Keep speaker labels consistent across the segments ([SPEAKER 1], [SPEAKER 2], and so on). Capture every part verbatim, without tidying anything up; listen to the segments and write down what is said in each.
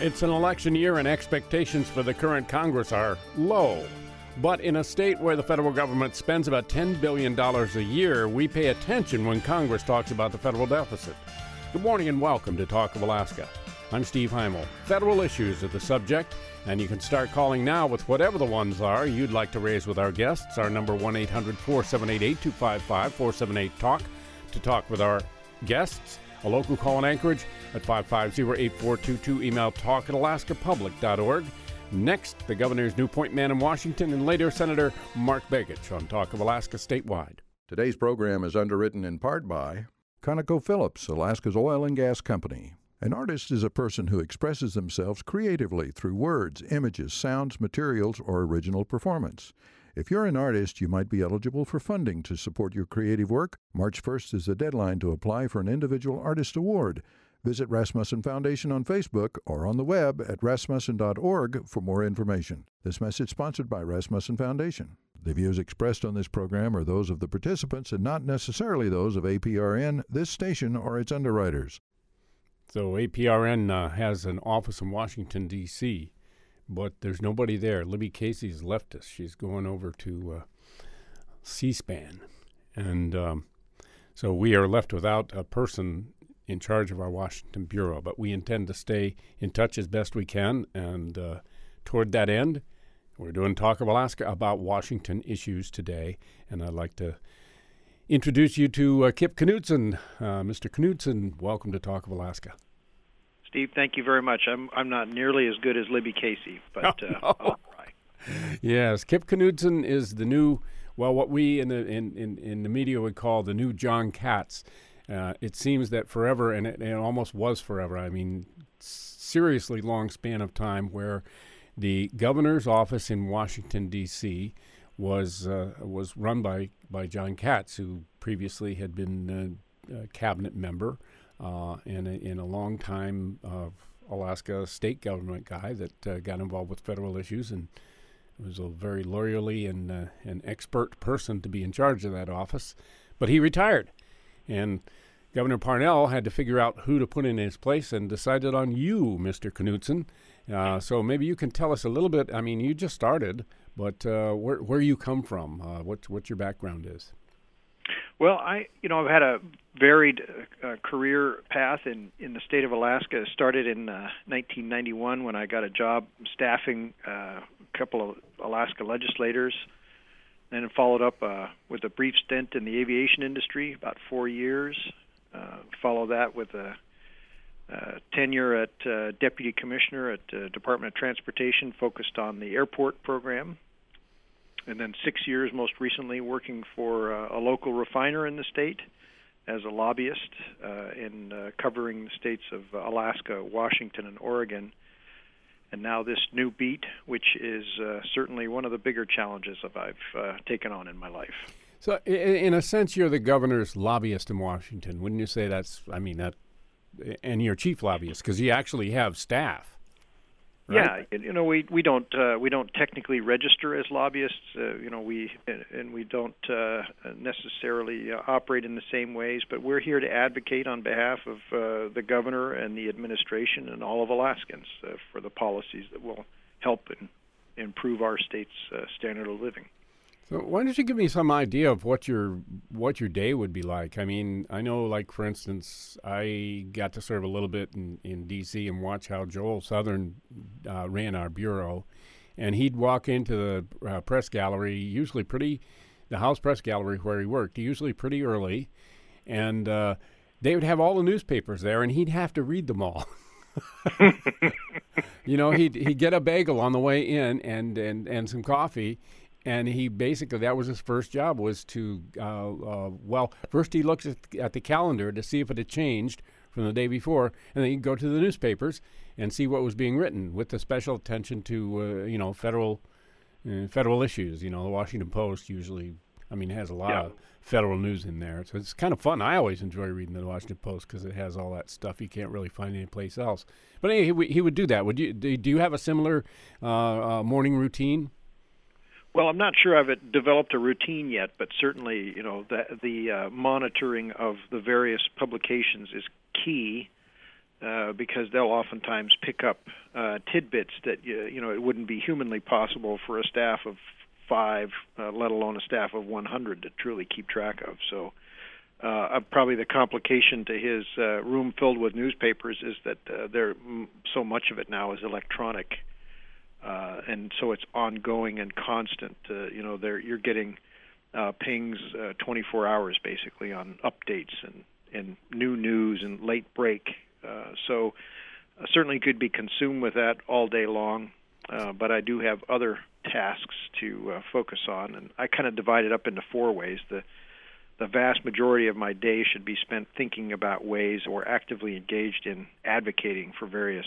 [SPEAKER 1] It's an election year and expectations for the current Congress are low. But in a state where the federal government spends about ten billion dollars a year, we pay attention when Congress talks about the federal deficit. Good morning and welcome to Talk of Alaska. I'm Steve Heimel. Federal issues are the subject, and you can start calling now with whatever the ones are you'd like to raise with our guests. Our number one eight hundred four seven eight eight two five five, four seven eight talk to talk with our guests. A local call in Anchorage at five five zero, eight four two two. Email talk at alaska public dot org. Next, the governor's new point man in Washington, and later Senator Mark Begich on Talk of Alaska statewide.
[SPEAKER 2] Today's program is underwritten in part by ConocoPhillips, Alaska's oil and gas company. An artist is a person who expresses themselves creatively through words, images, sounds, materials, or original performance. If you're an artist, you might be eligible for funding to support your creative work. March first is the deadline to apply for an individual artist award. Visit Rasmussen Foundation on Facebook or on the web at rasmussen dot org for more information. This message sponsored by Rasmussen Foundation. The views expressed on this program are those of the participants and not necessarily those of A P R N, this station, or its underwriters.
[SPEAKER 1] So A P R N uh, has an office in Washington, D C, but there's nobody there. Libby Casey's left us. She's going over to uh, C-SPAN. And um, so we are left without a person in charge of our Washington Bureau. But we intend to stay in touch as best we can. And uh, toward that end, we're doing Talk of Alaska about Washington issues today. And I'd like to introduce you to uh, Kip Knudsen. Uh, Mister Knudsen, welcome to Talk of Alaska.
[SPEAKER 3] Steve, thank you very much. I'm I'm not nearly as good as Libby Casey, but uh,
[SPEAKER 1] oh, no.
[SPEAKER 3] I'll try.
[SPEAKER 1] Yes, Kip Knudsen is the new, well, what we in the in, in, in the media would call the new John Katz. Uh, it seems that forever, and it, it almost was forever, I mean, seriously long span of time where the governor's office in Washington, D C was uh, was run by, by John Katz, who previously had been a, a cabinet member. Uh, and, a, and a long time uh, Alaska state government guy that uh, got involved with federal issues and was a very loyally and uh, an expert person to be in charge of that office. But he retired, and Governor Parnell had to figure out who to put in his place and decided on you, Mister Knudsen. Uh, so maybe you can tell us a little bit. I mean, you just started, but uh, where where you come from, uh, what what your background is.
[SPEAKER 3] Well, I, you know, I've had a varied uh, career path in, in the state of Alaska. It started in uh, nineteen ninety-one when I got a job staffing uh, a couple of Alaska legislators. Then it followed up uh, with a brief stint in the aviation industry, about four years. Uh, followed that with a, a tenure at uh, Deputy Commissioner at uh, Department of Transportation, focused on the airport program. And then six years, most recently, working for uh, a local refiner in the state as a lobbyist uh, in uh, covering the states of Alaska, Washington, and Oregon. And now this new beat, which is uh, certainly one of the bigger challenges that I've uh, taken on in my life.
[SPEAKER 1] So, in a sense, you're the governor's lobbyist in Washington. Wouldn't you say that's, I mean, that, and you're chief lobbyist, because you actually have staff. Right?
[SPEAKER 3] Yeah, you know, we we don't uh, we don't technically register as lobbyists. Uh, you know, we and we don't uh, necessarily uh, operate in the same ways. But we're here to advocate on behalf of uh, the governor and the administration and all of Alaskans uh, for the policies that will help and improve our state's uh, standard of living.
[SPEAKER 1] So why don't you give me some idea of what your what your day would be like? I mean, I know, like, for instance, I got to serve a little bit in, in D C and watch how Joel Southern uh, ran our bureau. And he'd walk into the uh, press gallery, usually pretty, the House press gallery where he worked, usually pretty early. And uh, they would have all the newspapers there, and he'd have to read them all. You know, he'd, he'd get a bagel on the way in and, and, and some coffee. And he basically, that was his first job, was to, uh, uh, well, first he looked at, at the calendar to see if it had changed from the day before, and then he'd go to the newspapers and see what was being written, with the special attention to, uh, you know, federal uh, federal issues. You know, the Washington Post usually, I mean, has a lot yeah. of federal news in there. So it's kind of fun. I always enjoy reading the Washington Post because it has all that stuff you can't really find anyplace else. But anyway, he, he would do that. Would you? Do you have a similar uh, uh, morning routine?
[SPEAKER 3] Well, I'm not sure I've developed a routine yet, but certainly, you know, the, the uh, monitoring of the various publications is key. uh, because they'll oftentimes pick up uh, tidbits that uh, you know it wouldn't be humanly possible for a staff of five, uh, let alone a staff of one hundred, to truly keep track of. So uh, probably the complication to his uh, room filled with newspapers is that uh, there so much of it now is electronic, uh, and so it's ongoing and constant. Uh, you know, there you're getting uh, pings uh, twenty-four hours basically on updates and, and new news and late break. Uh, so uh, certainly could be consumed with that all day long, uh, but I do have other tasks to uh, focus on, and I kind of divide it up into four ways. The the vast majority of my day should be spent thinking about ways or actively engaged in advocating for various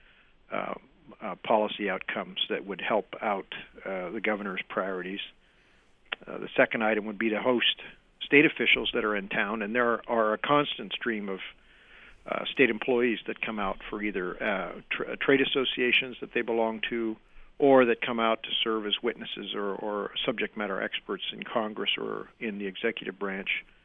[SPEAKER 3] uh, uh, policy outcomes that would help out uh, the governor's priorities. Uh, the second item would be to host state officials that are in town, and there are a constant stream of uh, state employees that come out for either uh, tra- trade associations that they belong to, or that come out to serve as witnesses or, or subject matter experts in Congress or in the executive branch.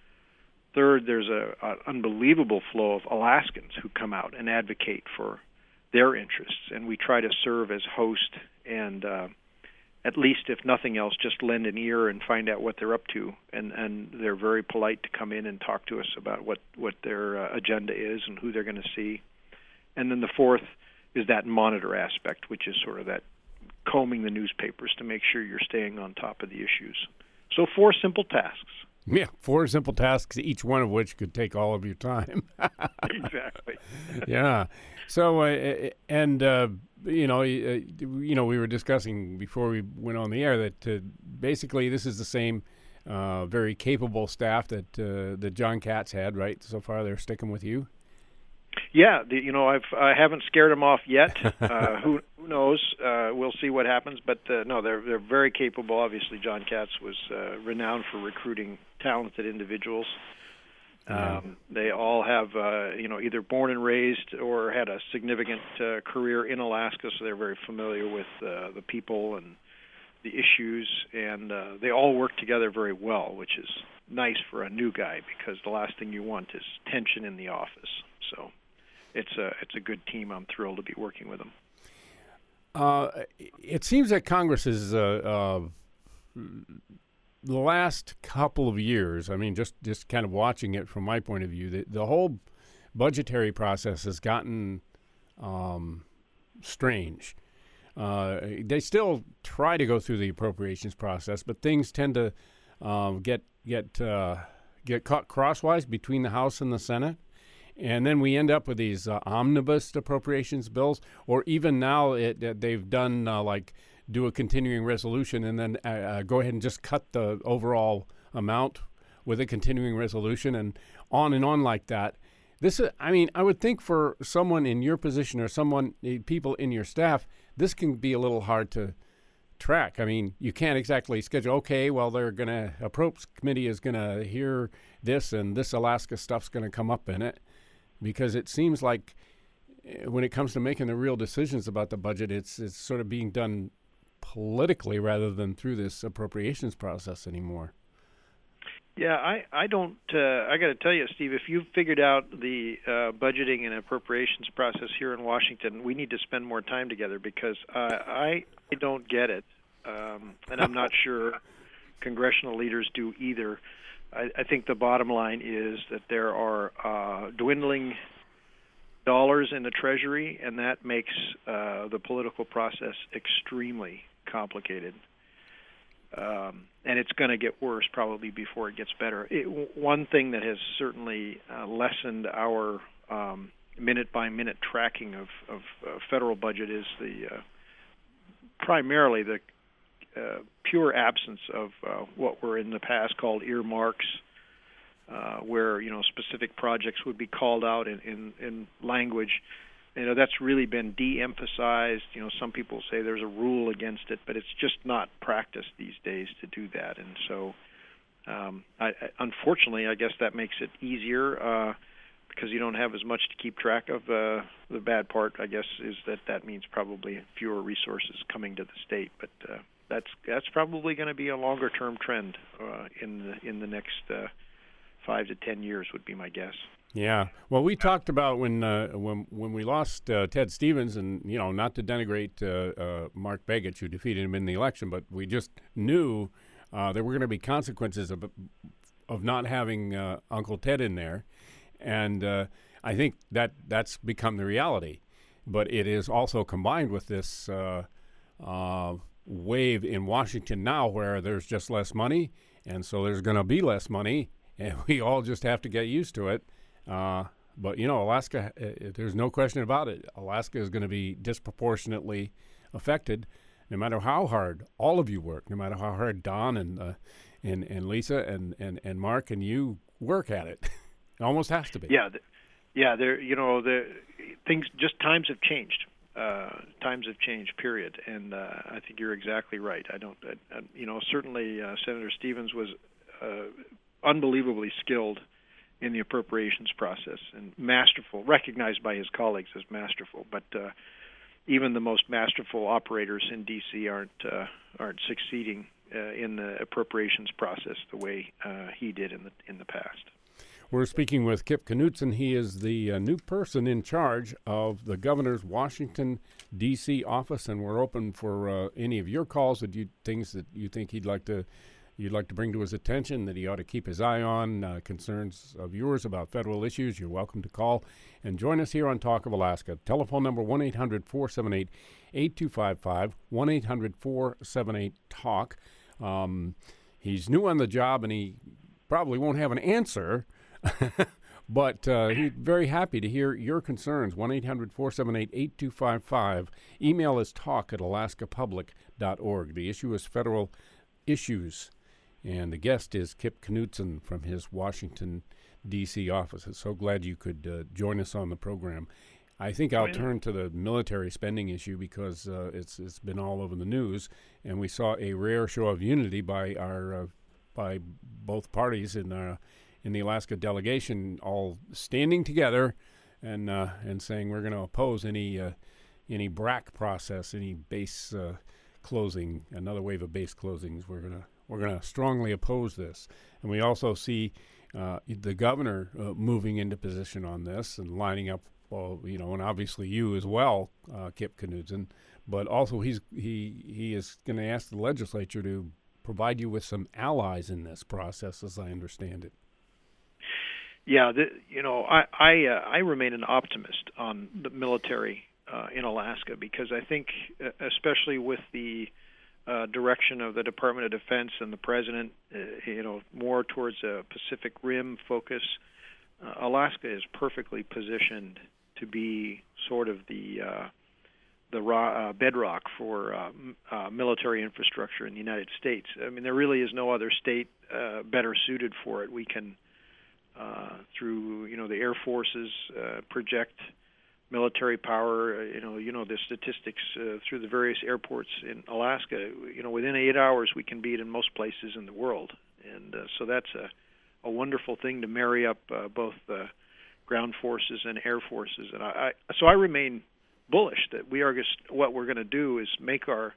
[SPEAKER 3] Third, there's a, an unbelievable flow of Alaskans who come out and advocate for their interests, and we try to serve as host and uh, at least, if nothing else, just lend an ear and find out what they're up to. And, and they're very polite to come in and talk to us about what, what their uh, agenda is and who they're going to see. And then the fourth is that monitor aspect, which is sort of that combing the newspapers to make sure you're staying on top of the issues. So four simple tasks.
[SPEAKER 1] Yeah, four simple tasks, each one of which could take all of your time.
[SPEAKER 3] Exactly.
[SPEAKER 1] Yeah. So, uh, and, uh, you know, uh, you know, we were discussing before we went on the air that uh, basically this is the same uh, very capable staff that uh, that John Katz had, right? So far they're sticking with you?
[SPEAKER 3] Yeah, the, you know, I've I haven't scared them off yet. Uh, who who knows? Uh, we'll see what happens. But uh, no, they're they're very capable. Obviously, John Katz was uh, renowned for recruiting talented individuals.
[SPEAKER 1] Yeah.
[SPEAKER 3] Um, they all have, uh, you know, either born and raised or had a significant uh, career in Alaska, so they're very familiar with uh, the people and the issues, and uh, they all work together very well, which is nice for a new guy because the last thing you want is tension in the office. So it's a it's a good team. I'm thrilled to be working with them.
[SPEAKER 1] Uh, it seems that Congress is uh, uh, the last couple of years. I mean, just, just kind of watching it from my point of view, the, the whole budgetary process has gotten um, strange. Uh, they still try to go through the appropriations process, but things tend to um, get get uh, get caught crosswise between the House and the Senate. And then we end up with these uh, omnibus appropriations bills, or even now it, uh, they've done uh, like do a continuing resolution and then uh, uh, go ahead and just cut the overall amount with a continuing resolution and on and on like that. This, is, I mean, I would think for someone in your position or someone, people in your staff, this can be a little hard to track. I mean, you can't exactly schedule, okay, well, they're going to, a approps committee is going to hear this and this Alaska stuff's going to come up in it. Because it seems like when it comes to making the real decisions about the budget, it's it's sort of being done politically rather than through this appropriations process anymore.
[SPEAKER 3] Yeah, I, I don't, uh, I got to tell you, Steve, if you've figured out the uh, budgeting and appropriations process here in Washington, we need to spend more time together because uh, I, I don't get it. Um, and I'm not sure congressional leaders do either. I, I think the bottom line is that there are uh, dwindling dollars in the Treasury, and that makes uh, the political process extremely complicated. Um, and it's going to get worse probably before it gets better. It, one thing that has certainly uh, lessened our um, minute-by-minute tracking of, of uh, federal budget is the uh, primarily the Uh, pure absence of uh, what were in the past called earmarks, uh, where you know specific projects would be called out in, in, in language. You know that's really been de-emphasized. You know some people say there's a rule against it, but it's just not practiced these days to do that. And so, um, I, I, unfortunately, I guess that makes it easier uh, because you don't have as much to keep track of. Uh, the bad part, I guess, is that that means probably fewer resources coming to the state, but. Uh, That's that's probably going to be a longer-term trend uh, in the in the next uh, five to ten years, would be my guess.
[SPEAKER 1] Yeah. Well, we talked about when uh, when when we lost uh, Ted Stevens, and you know, not to denigrate uh, uh, Mark Begich, who defeated him in the election, but we just knew uh, there were going to be consequences of of not having uh, Uncle Ted in there, and uh, I think that that's become the reality. But it is also combined with this uh, uh, wave in Washington now, where there's just less money, and so there's going to be less money, and we all just have to get used to it. Uh, but, you know, Alaska, uh, there's no question about it. Alaska is going to be disproportionately affected no matter how hard all of you work, no matter how hard Don and uh, and, and Lisa and, and, and Mark and you work at it. It almost has to be.
[SPEAKER 3] Yeah. The, yeah, there, you know, the things, just times have changed. Uh, times have changed, period. And uh, I think you're exactly right. I don't, I, I, you know, certainly uh, Senator Stevens was uh, unbelievably skilled in the appropriations process and masterful, recognized by his colleagues as masterful. But uh, even the most masterful operators in D C aren't uh, aren't succeeding uh, in the appropriations process the way uh, he did in the in the past.
[SPEAKER 1] We're speaking with Kip Knutson. He is the uh, new person in charge of the governor's Washington, D C office, and we're open for uh, any of your calls that you things that you think he'd like to. You'd like to bring to his attention, that he ought to keep his eye on, uh, concerns of yours about federal issues. You're welcome to call and join us here on Talk of Alaska. Telephone number one eight hundred four seven eight eight two five five, one eight hundred four seven eight talk. Um, he's new on the job, and he probably won't have an answer, but uh, he's very happy to hear your concerns. one eight hundred four seven eight eight two five five. Email is talk at alaska public dot org. The issue is federal issues. And the guest is Kip Knutson from his Washington, D C office. I'm so glad you could uh, join us on the program. I think I'll turn to the military spending issue because uh, it's it's been all over the news, and we saw a rare show of unity by our uh, by both parties in the in the Alaska delegation, all standing together and uh, and saying we're going to oppose any uh, any B R A C process, any base uh, closing, another wave of base closings. We're going to We're going to strongly oppose this. And we also see uh, the governor uh, moving into position on this and lining up, well, you know, and obviously you as well, uh, Kip Knutson. But also he's he he is going to ask the legislature to provide you with some allies in this process, as I understand it.
[SPEAKER 3] Yeah, the, you know, I I, uh, I remain an optimist on the military uh, in Alaska because I think, uh, especially with the Uh, direction of the Department of Defense and the President, uh, you know, more towards a Pacific Rim focus, uh, Alaska is perfectly positioned to be sort of the uh, the raw, uh, bedrock for uh, m- uh, military infrastructure in the United States. I mean, there really is no other state uh, better suited for it. We can, uh, through you know the Air Forces, uh, project military power. You know, you know the statistics uh, through the various airports in Alaska. You know, within eight hours we can beat in most places in the world, and uh, so that's a, a wonderful thing to marry up uh, both the ground forces and air forces. And I, I so I remain bullish that we are just what we're going to do is make our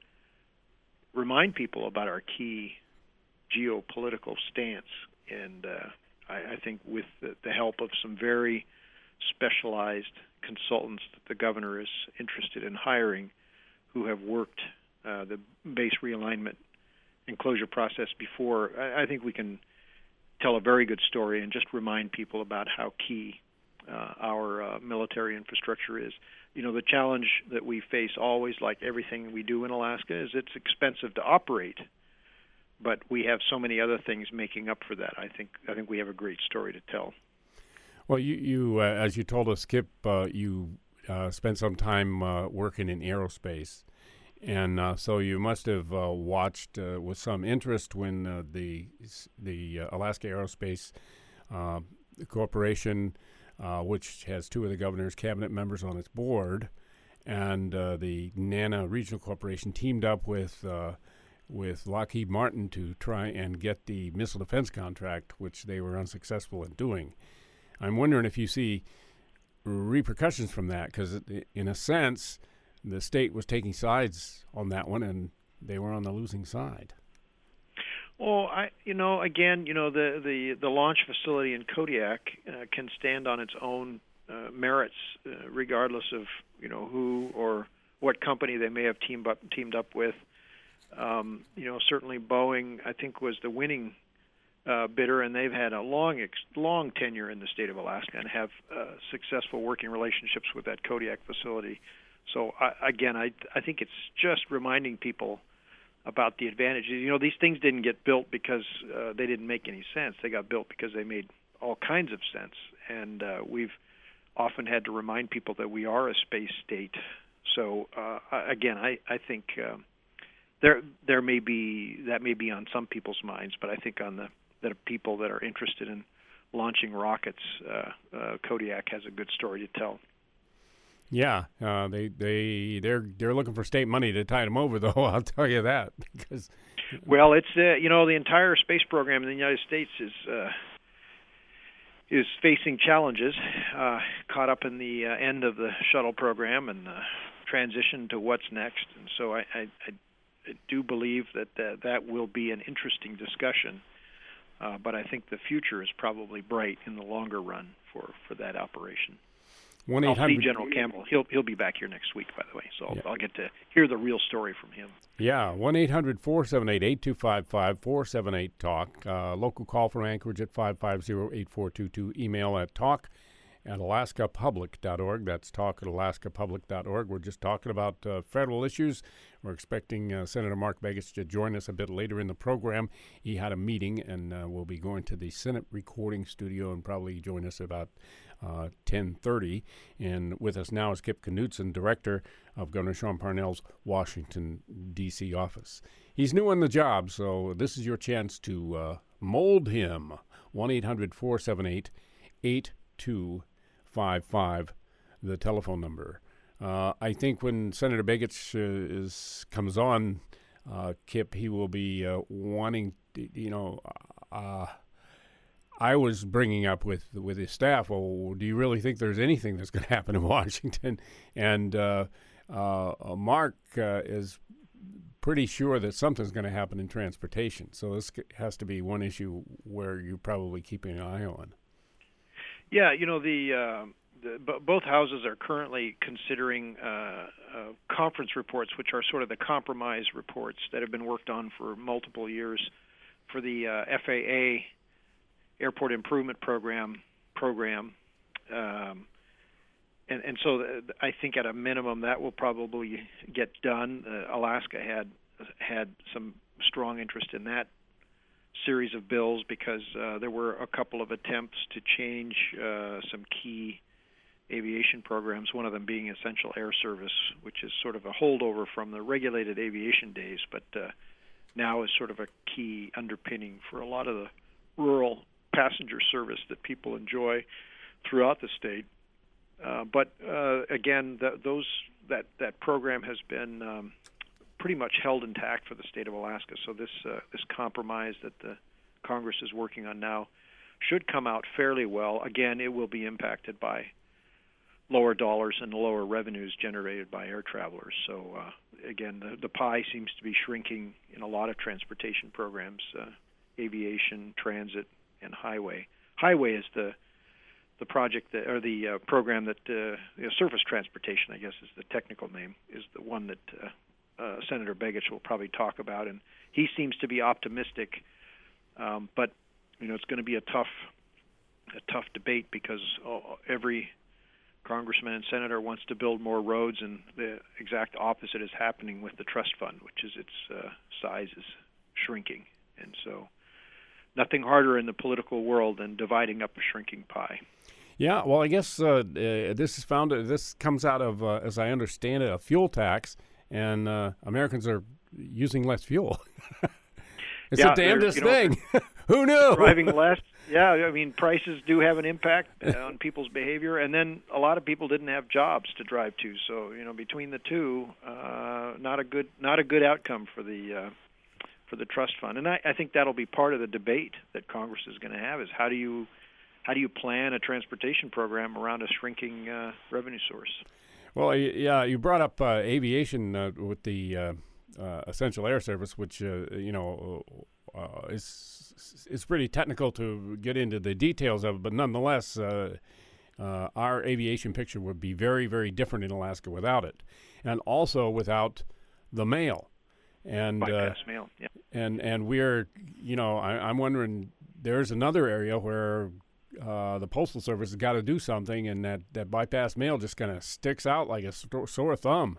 [SPEAKER 3] remind people about our key geopolitical stance, and uh, I, I think with the, the help of some very specialized consultants that the governor is interested in hiring who have worked uh, the base realignment and closure process before, I, I think we can tell a very good story and just remind people about how key uh, our uh, military infrastructure is. You know, the challenge that we face always, like everything we do in Alaska, is it's expensive to operate, but we have so many other things making up for that. I think I think we have a great story to tell.
[SPEAKER 1] Well, you, you uh, as you told us, Kip, uh, you uh, spent some time uh, working in aerospace, and uh, so you must have uh, watched uh, with some interest when uh, the the uh, Alaska Aerospace uh, Corporation, uh, which has two of the governor's cabinet members on its board, and uh, the NANA Regional Corporation teamed up with uh, with Lockheed Martin to try and get the missile defense contract, which they were unsuccessful in doing. I'm wondering if you see repercussions from that, because in a sense, the state was taking sides on that one, and they were on the losing side.
[SPEAKER 3] Oh, I, you know, again, you know, the the, the launch facility in Kodiak uh, can stand on its own uh, merits, uh, regardless of you know who or what company they may have teamed up teamed up with. Um, you know, certainly Boeing, I think, was the winning uh, bidder, and they've had a long, ex- long tenure in the state of Alaska and have uh, successful working relationships with that Kodiak facility. So, I, again, I I think it's just reminding people about the advantages. You know, these things didn't get built because uh, they didn't make any sense. They got built because they made all kinds of sense, and uh, we've often had to remind people that we are a space state. So, uh, again, I I think. Um, There, there may be that may be on some people's minds, but I think on the the people that are interested in launching rockets, uh, uh, Kodiak has a good story to tell.
[SPEAKER 1] Yeah, uh, they they they're they're looking for state money to tide them over, though. I'll tell you that because.
[SPEAKER 3] Well, it's uh, you know the entire space program in the United States is uh, is facing challenges, uh, caught up in the uh, end of the shuttle program and uh, transition to what's next, and so I. I, I I do believe that uh, that will be an interesting discussion, uh, but I think the future is probably bright in the longer run for, for that operation.
[SPEAKER 1] one
[SPEAKER 3] I'll see General Campbell. He'll he'll be back here next week, by the way, so I'll,
[SPEAKER 1] yeah.
[SPEAKER 3] I'll get to hear the real story from him.
[SPEAKER 1] Yeah, one eight hundred four seven eight eight two five five, four seven eight talk. Uh, local call from Anchorage at five five zero, eight four two two. Email at talk at alaska public dot org. That's talk at alaska public dot org. We're just talking about uh, federal issues. We're expecting uh, Senator Mark Begich to join us a bit later in the program. He had a meeting, and uh, will be going to the Senate recording studio and probably join us about uh, ten thirty. And with us now is Kip Knudsen, Director of Governor Sean Parnell's Washington, D C office. He's new on the job, so this is your chance to uh, mold him. one eight hundred four seven eight eight two five five, the telephone number. Uh, I think when Senator Begich uh, is comes on, uh, Kip, he will be uh, wanting, to, you know, uh, I was bringing up with with his staff, well, do you really think there's anything that's going to happen in Washington? And uh, uh, Mark uh, is pretty sure that something's going to happen in transportation. So this has to be one issue where you're probably keeping an eye on.
[SPEAKER 3] Yeah, you know, the... Uh The, b- both houses are currently considering uh, uh, conference reports, which are sort of the compromise reports that have been worked on for multiple years for the uh, F A A Airport Improvement Program. Program, um, and, and so th- I think at a minimum that will probably get done. Uh, Alaska had had some strong interest in that series of bills because uh, there were a couple of attempts to change uh, some key aviation programs, one of them being Essential Air Service, which is sort of a holdover from the regulated aviation days, but uh, now is sort of a key underpinning for a lot of the rural passenger service that people enjoy throughout the state. Uh, but uh, again, the, those that that program has been um, pretty much held intact for the state of Alaska. So this uh, this compromise that the Congress is working on now should come out fairly well. Again, it will be impacted by lower dollars and lower revenues generated by air travelers. So uh, again, the, the pie seems to be shrinking in a lot of transportation programs, uh, aviation, transit, and highway. Highway is the the project that, or the uh, program that uh, you know, surface transportation, I guess, is the technical name, is the one that uh, uh, Senator Begich will probably talk about, and he seems to be optimistic. Um, but you know, it's going to be a tough a tough debate because uh, every congressman and senator wants to build more roads, and the exact opposite is happening with the trust fund, which is its uh, size is shrinking. And so nothing harder in the political world than dividing up a shrinking pie.
[SPEAKER 1] Yeah, well, I guess uh, uh, this is found. Uh, this comes out of, uh, as I understand it, a fuel tax, and uh, Americans are using less fuel. It's
[SPEAKER 3] yeah,
[SPEAKER 1] the damnedest
[SPEAKER 3] you know,
[SPEAKER 1] thing. Who knew?
[SPEAKER 3] Driving less. Yeah, I mean, prices do have an impact on people's behavior, and then a lot of people didn't have jobs to drive to. So, you know, between the two, uh, not a good not a good outcome for the uh, for the trust fund. And I, I think that'll be part of the debate that Congress is going to have: is how do you how do you plan a transportation program around a shrinking uh, revenue source?
[SPEAKER 1] Well, yeah, you brought up uh, aviation uh, with the uh, uh, Essential Air Service, which uh, you know uh, it's it's pretty technical to get into the details of it, but nonetheless, uh, uh, our aviation picture would be very, very different in Alaska without it, and also without the mail. And
[SPEAKER 3] bypass
[SPEAKER 1] uh,
[SPEAKER 3] mail, yeah.
[SPEAKER 1] And and we're, you know, I, I'm wondering. There's another area where uh, the Postal Service has got to do something, and that, that bypass mail just kind of sticks out like a sto- sore thumb.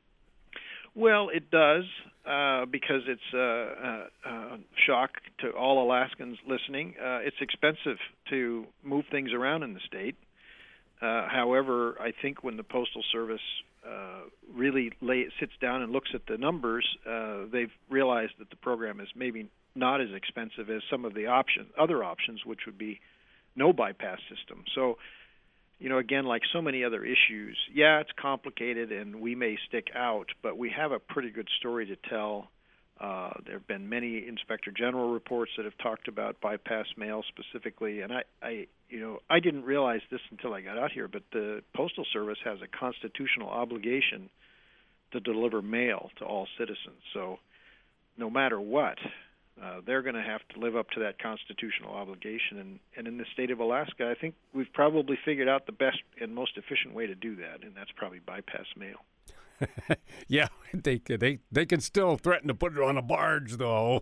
[SPEAKER 3] Well, it does, uh, because it's a uh, uh, uh, shock to all Alaskans listening. Uh, it's expensive to move things around in the state. Uh, however, I think when the Postal Service uh, really lay, sits down and looks at the numbers, uh, they've realized that the program is maybe not as expensive as some of the option, other options, which would be no bypass system. So, you know, again, like so many other issues, yeah, it's complicated and we may stick out, but we have a pretty good story to tell. Uh, there have been many Inspector General reports that have talked about bypass mail specifically, and I, I, you know, I didn't realize this until I got out here, but the Postal Service has a constitutional obligation to deliver mail to all citizens. So, no matter what, uh, they're going to have to live up to that constitutional obligation. And, and in the state of Alaska, I think we've probably figured out the best and most efficient way to do that, and that's probably bypass mail.
[SPEAKER 1] Yeah, they they they can still threaten to put it on a barge, though.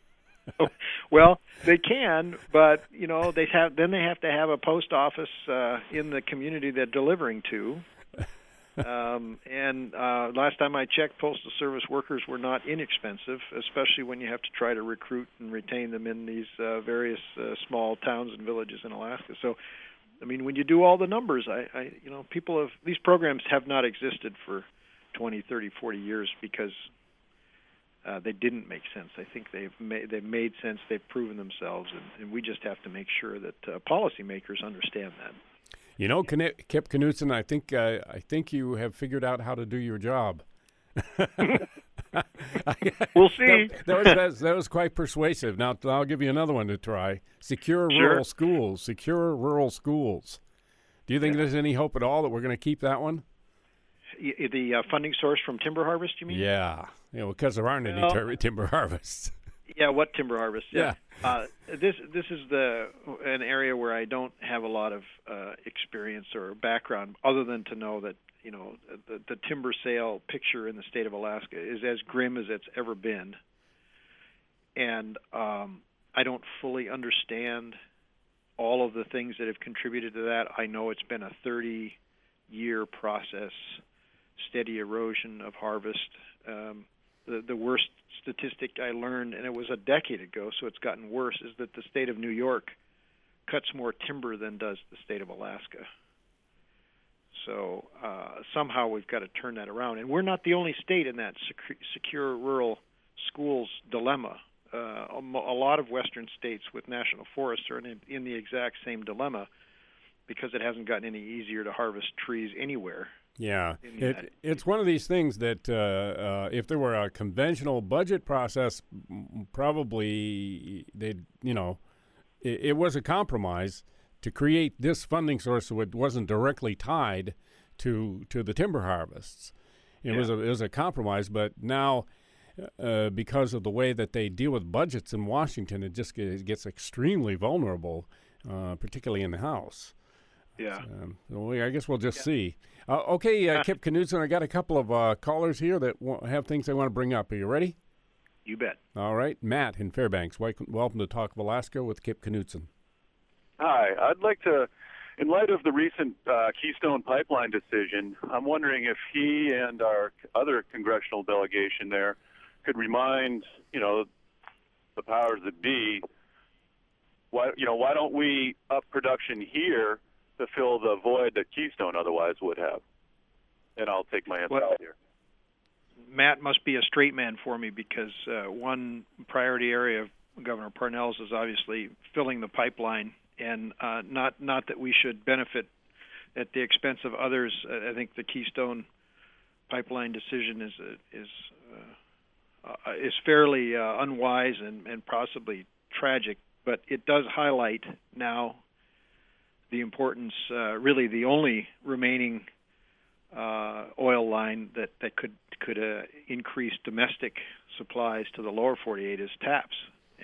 [SPEAKER 3] Well, they can, but you know they have. Then they have to have a post office uh, in the community they're delivering to. Um, and uh, last time I checked, Postal Service workers were not inexpensive, especially when you have to try to recruit and retain them in these uh, various uh, small towns and villages in Alaska. So, I mean, when you do all the numbers, I, I you know, people have these programs have not existed for twenty, thirty, forty years because uh, they didn't make sense. I think they've made, they've made sense. They've proven themselves, and, and we just have to make sure that uh, policymakers understand that.
[SPEAKER 1] You know, Kip Knutson, I think uh, I think you have figured out how to do your job.
[SPEAKER 3] We'll see.
[SPEAKER 1] That, that, was, that, was, that was quite persuasive. Now I'll give you another one to try. Secure
[SPEAKER 3] Sure.
[SPEAKER 1] rural schools. Secure rural schools. Do you think
[SPEAKER 3] Yeah.
[SPEAKER 1] there's any hope at all that we're going to keep that one?
[SPEAKER 3] Y- The uh, funding source from timber harvest, you mean?
[SPEAKER 1] Yeah, you know, because there aren't any
[SPEAKER 3] Well-
[SPEAKER 1] ter- timber harvests.
[SPEAKER 3] Yeah, what timber harvest?
[SPEAKER 1] Yeah.
[SPEAKER 3] Uh, this this is the an area where I don't have a lot of uh, experience or background, other than to know that you know the, the timber sale picture in the state of Alaska is as grim as it's ever been, and um, I don't fully understand all of the things that have contributed to that. I know it's been a thirty-year process, steady erosion of harvest. Um, the the worst statistic I learned, and it was a decade ago, so it's gotten worse, is that the state of New York cuts more timber than does the state of Alaska. So uh, somehow we've got to turn that around. And we're not the only state in that secu- secure rural schools dilemma. Uh, a, mo- a lot of western states with national forests are in, in the exact same dilemma because it hasn't gotten any easier to harvest trees anywhere.
[SPEAKER 1] Yeah,
[SPEAKER 3] in the
[SPEAKER 1] it,
[SPEAKER 3] United
[SPEAKER 1] it's one of these things that uh, uh, if there were a conventional budget process, m- probably they'd, you know, it, it was a compromise to create this funding source so it wasn't directly tied to to the timber harvests. It
[SPEAKER 3] Yeah.
[SPEAKER 1] was a it was a compromise, but now uh, because of the way that they deal with budgets in Washington, it just gets, it gets extremely vulnerable, uh, particularly in the House.
[SPEAKER 3] Yeah.
[SPEAKER 1] Um, so we, I guess we'll just see. Uh, okay, uh, Kip Knutson, I got a couple of uh, callers here that w- have things they want to bring up. Are you ready?
[SPEAKER 3] You bet.
[SPEAKER 1] All right. Matt in Fairbanks, welcome, welcome to Talk of Alaska with Kip Knutson.
[SPEAKER 4] Hi. I'd like to, in light of the recent uh, Keystone Pipeline decision, I'm wondering if he and our other congressional delegation there could remind, you know, the powers that be, why, you know, why don't we up production here to fill the void that Keystone otherwise would have? And I'll take my answer
[SPEAKER 3] Well,
[SPEAKER 4] out here.
[SPEAKER 3] Matt must be a straight man for me because uh, one priority area of Governor Parnell's is obviously filling the pipeline, and uh, not not that we should benefit at the expense of others. I think the Keystone Pipeline decision is uh, is uh, uh, is fairly uh, unwise and, and possibly tragic, but it does highlight now the importance, uh, really the only remaining uh, oil line that, that could could uh, increase domestic supplies to the lower forty-eight is TAPS.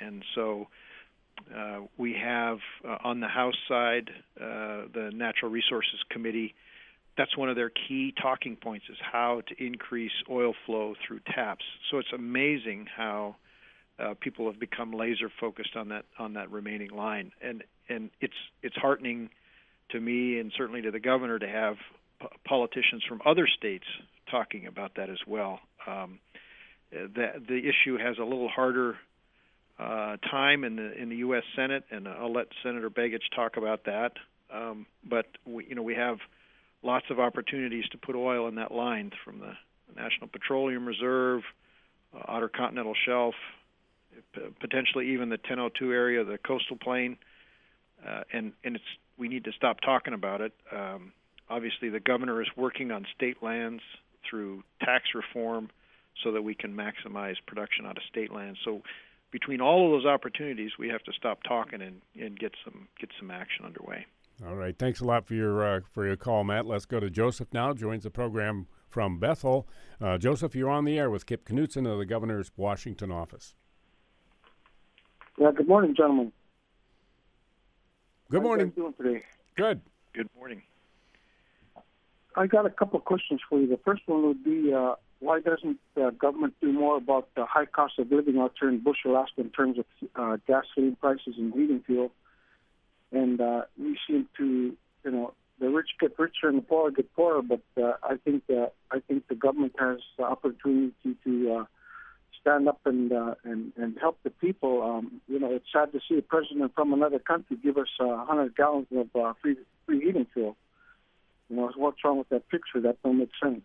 [SPEAKER 3] And so uh, we have uh, on the House side uh, the Natural Resources Committee. That's one of their key talking points is how to increase oil flow through taps. So it's amazing how uh, people have become laser focused on that on that remaining line, and and it's it's heartening to me and certainly to the governor to have p- politicians from other states talking about that as well. Um, the the issue has a little harder uh, time in the in the U S Senate, and I'll let Senator Begich talk about that. Um, but we, you know we have lots of opportunities to put oil in that line from the National Petroleum Reserve, uh, Outer Continental Shelf, p- potentially even the ten oh two area, the coastal plain, uh, and and it's we need to stop talking about it. Um, obviously, the governor is working on state lands through tax reform so that we can maximize production out of state lands. So between all of those opportunities, we have to stop talking and, and get some get some action underway.
[SPEAKER 1] All right. Thanks a lot for your uh, for your call, Matt. Let's go to Joseph now. Joins the program from Bethel. Uh, Joseph, you're on the air with Kip Knutson of the governor's Washington office.
[SPEAKER 5] Yeah. Good morning, gentlemen.
[SPEAKER 1] Good morning.
[SPEAKER 5] How are you doing today?
[SPEAKER 1] Good.
[SPEAKER 3] Good morning.
[SPEAKER 5] I got a couple of questions for you. The first one would be, uh, why doesn't the government do more about the high cost of living out here in Bush, Alaska, in terms of uh, gasoline prices and heating fuel? And uh, we seem to, you know, the rich get richer and the poor get poorer. But uh, I think uh, I think the government has the opportunity to uh, stand up and uh, and and help the people. Um, you know, it's sad to see a president from another country give us uh, one hundred gallons of uh, free free heating fuel. You know, what's wrong with that picture? That don't make sense.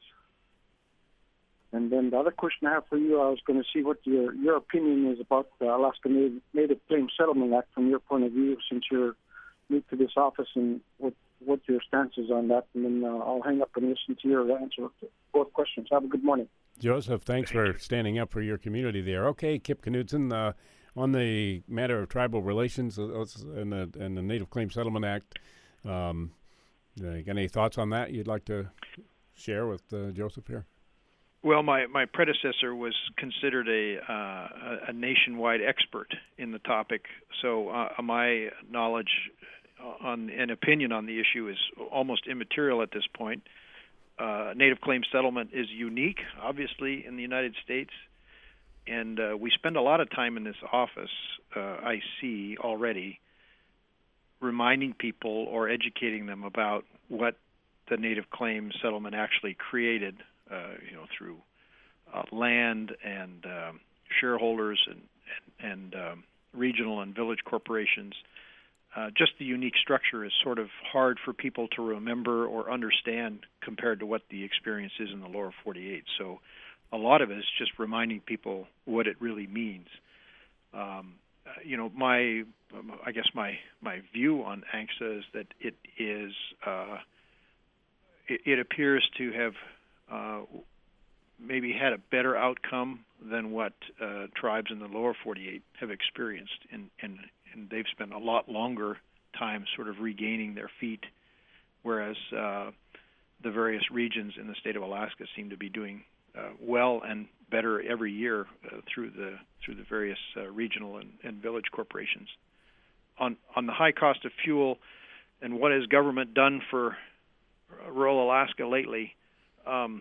[SPEAKER 5] And then the other question I have for you, I was going to see what your your opinion is about the Alaska Native, Native Claims Settlement Act from your point of view, since you're new to this office, and what what your stance is on that. And then uh, I'll hang up and listen to your answer to both questions. Have a good morning.
[SPEAKER 1] Joseph, thanks for standing up for your community there. Okay, Kip Knutson, uh, on the matter of tribal relations uh, and the and the Native Claims Settlement Act, um, uh, got any thoughts on that you'd like to share with uh, Joseph here?
[SPEAKER 3] Well, my, my predecessor was considered a, uh, a nationwide expert in the topic, so uh, my knowledge on and opinion on the issue is almost immaterial at this point. Uh, Native Claims Settlement is unique, obviously, in the United States, and uh, we spend a lot of time in this office, uh, I see already, reminding people or educating them about what the Native Claims Settlement actually created. Uh, you know, through uh, land and um, shareholders and and, and um, regional and village corporations. Uh, just the unique structure is sort of hard for people to remember or understand compared to what the experience is in the lower forty-eight. So a lot of it is just reminding people what it really means. Um, uh, you know, my um, I guess my my view on A N C S A is that it is uh, it, it appears to have Uh, maybe had a better outcome than what uh, tribes in the lower forty-eight have experienced, and, and and they've spent a lot longer time sort of regaining their feet, whereas uh, the various regions in the state of Alaska seem to be doing uh, well and better every year uh, through the through the various uh, regional and, and village corporations. On on the high cost of fuel, and what has government done for rural Alaska lately? Um,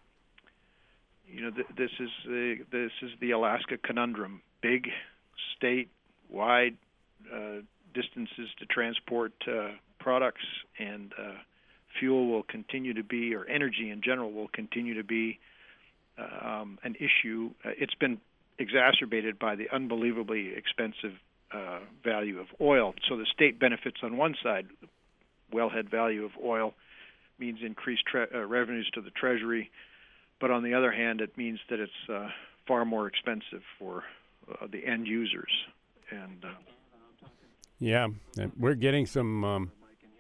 [SPEAKER 3] you know, th- this is the this is the Alaska conundrum. Big state, wide uh, distances to transport uh, products, and uh, fuel will continue to be, or energy in general will continue to be um, an issue. Uh, it's been exacerbated by the unbelievably expensive uh, value of oil. So the state benefits on one side, wellhead value of oil means increased tre- uh, revenues to the Treasury, but on the other hand, it means that it's uh, far more expensive for uh, the end users. And uh,
[SPEAKER 1] yeah, we're getting some. Um,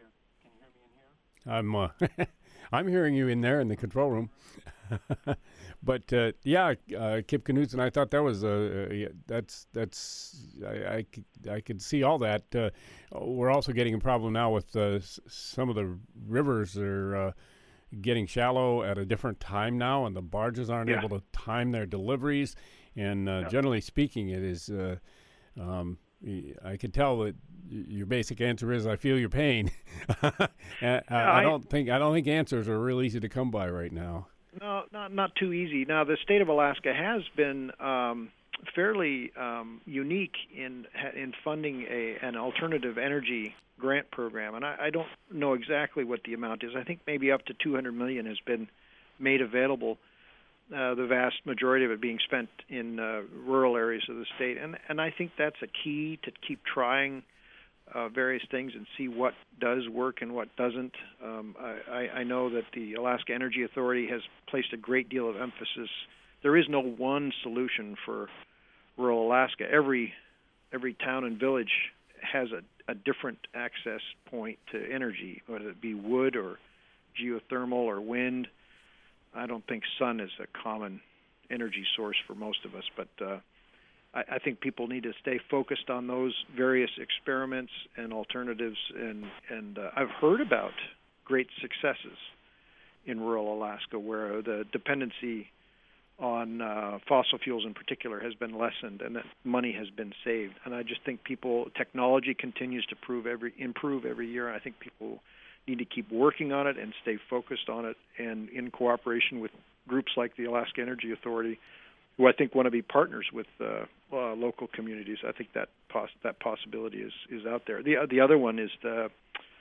[SPEAKER 1] I'm uh, I'm hearing you in there in the control room. But uh, yeah, uh, Kip Knutson, I thought that was uh, uh, that's that's I, I, could, I could see all that. Uh, we're also getting a problem now with uh, s- some of the rivers are uh, getting shallow at a different time now, and the barges aren't
[SPEAKER 3] yeah.
[SPEAKER 1] able to time their deliveries. And uh,
[SPEAKER 3] yeah.
[SPEAKER 1] generally speaking, it is uh, Um, I can tell that your basic answer is I feel your pain. I, I don't think I don't think answers are real easy to come by right now.
[SPEAKER 3] No, not not too easy. Now, the state of Alaska has been um, fairly um, unique in in funding a an alternative energy grant program, and I, I don't know exactly what the amount is. I think maybe up to two hundred million dollars has been made available. Uh, the vast majority of it being spent in uh, rural areas of the state, and and I think that's a key to keep trying uh, various things and see what does work and what doesn't. Um, I, I know that the Alaska Energy Authority has placed a great deal of emphasis. There is no one solution for rural Alaska. Every every town and village has a, a different access point to energy, whether it be wood or geothermal or wind. I don't think sun is a common energy source for most of us, but uh, I, I think people need to stay focused on those various experiments and alternatives. And, and uh, I've heard about great successes in rural Alaska where the dependency on uh, fossil fuels in particular has been lessened and that money has been saved. And I just think people, technology continues to prove every, improve every year. I think people need to keep working on it and stay focused on it, and in cooperation with groups like the Alaska Energy Authority, who I think want to be partners with uh, uh, local communities. I think that poss- that possibility is, is out there. The the other one is the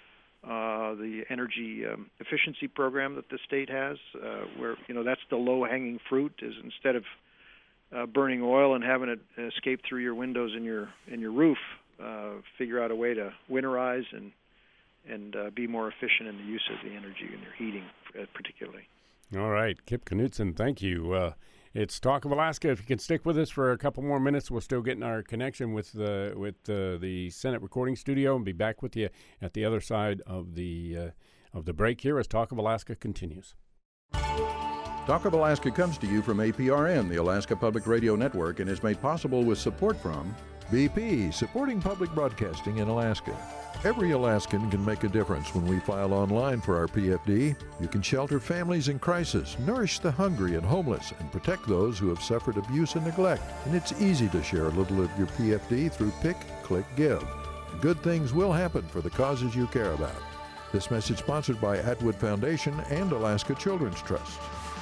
[SPEAKER 3] uh, the energy um, efficiency program that the state has, uh, where you know that's the low-hanging fruit. Is instead of uh, burning oil and having it escape through your windows in your in your roof, uh, figure out a way to winterize and and uh, be more efficient in the use of the energy in your heating, uh, particularly.
[SPEAKER 1] All right, Kip Knutson, thank you. Uh, it's Talk of Alaska. If you can stick with us for a couple more minutes, we're still getting our connection with the with uh, the Senate recording studio, and be back with you at the other side of the uh, of the break here as Talk of Alaska continues.
[SPEAKER 2] Talk of Alaska comes to you from A P R N, the Alaska Public Radio Network, and is made possible with support from B P, supporting public broadcasting in Alaska. Every Alaskan can make a difference when we file online for our P F D. You can shelter families in crisis, nourish the hungry and homeless, and protect those who have suffered abuse and neglect. And it's easy to share a little of your P F D through Pick, Click, Give. Good things will happen for the causes you care about. This message sponsored by Atwood Foundation and Alaska Children's Trust.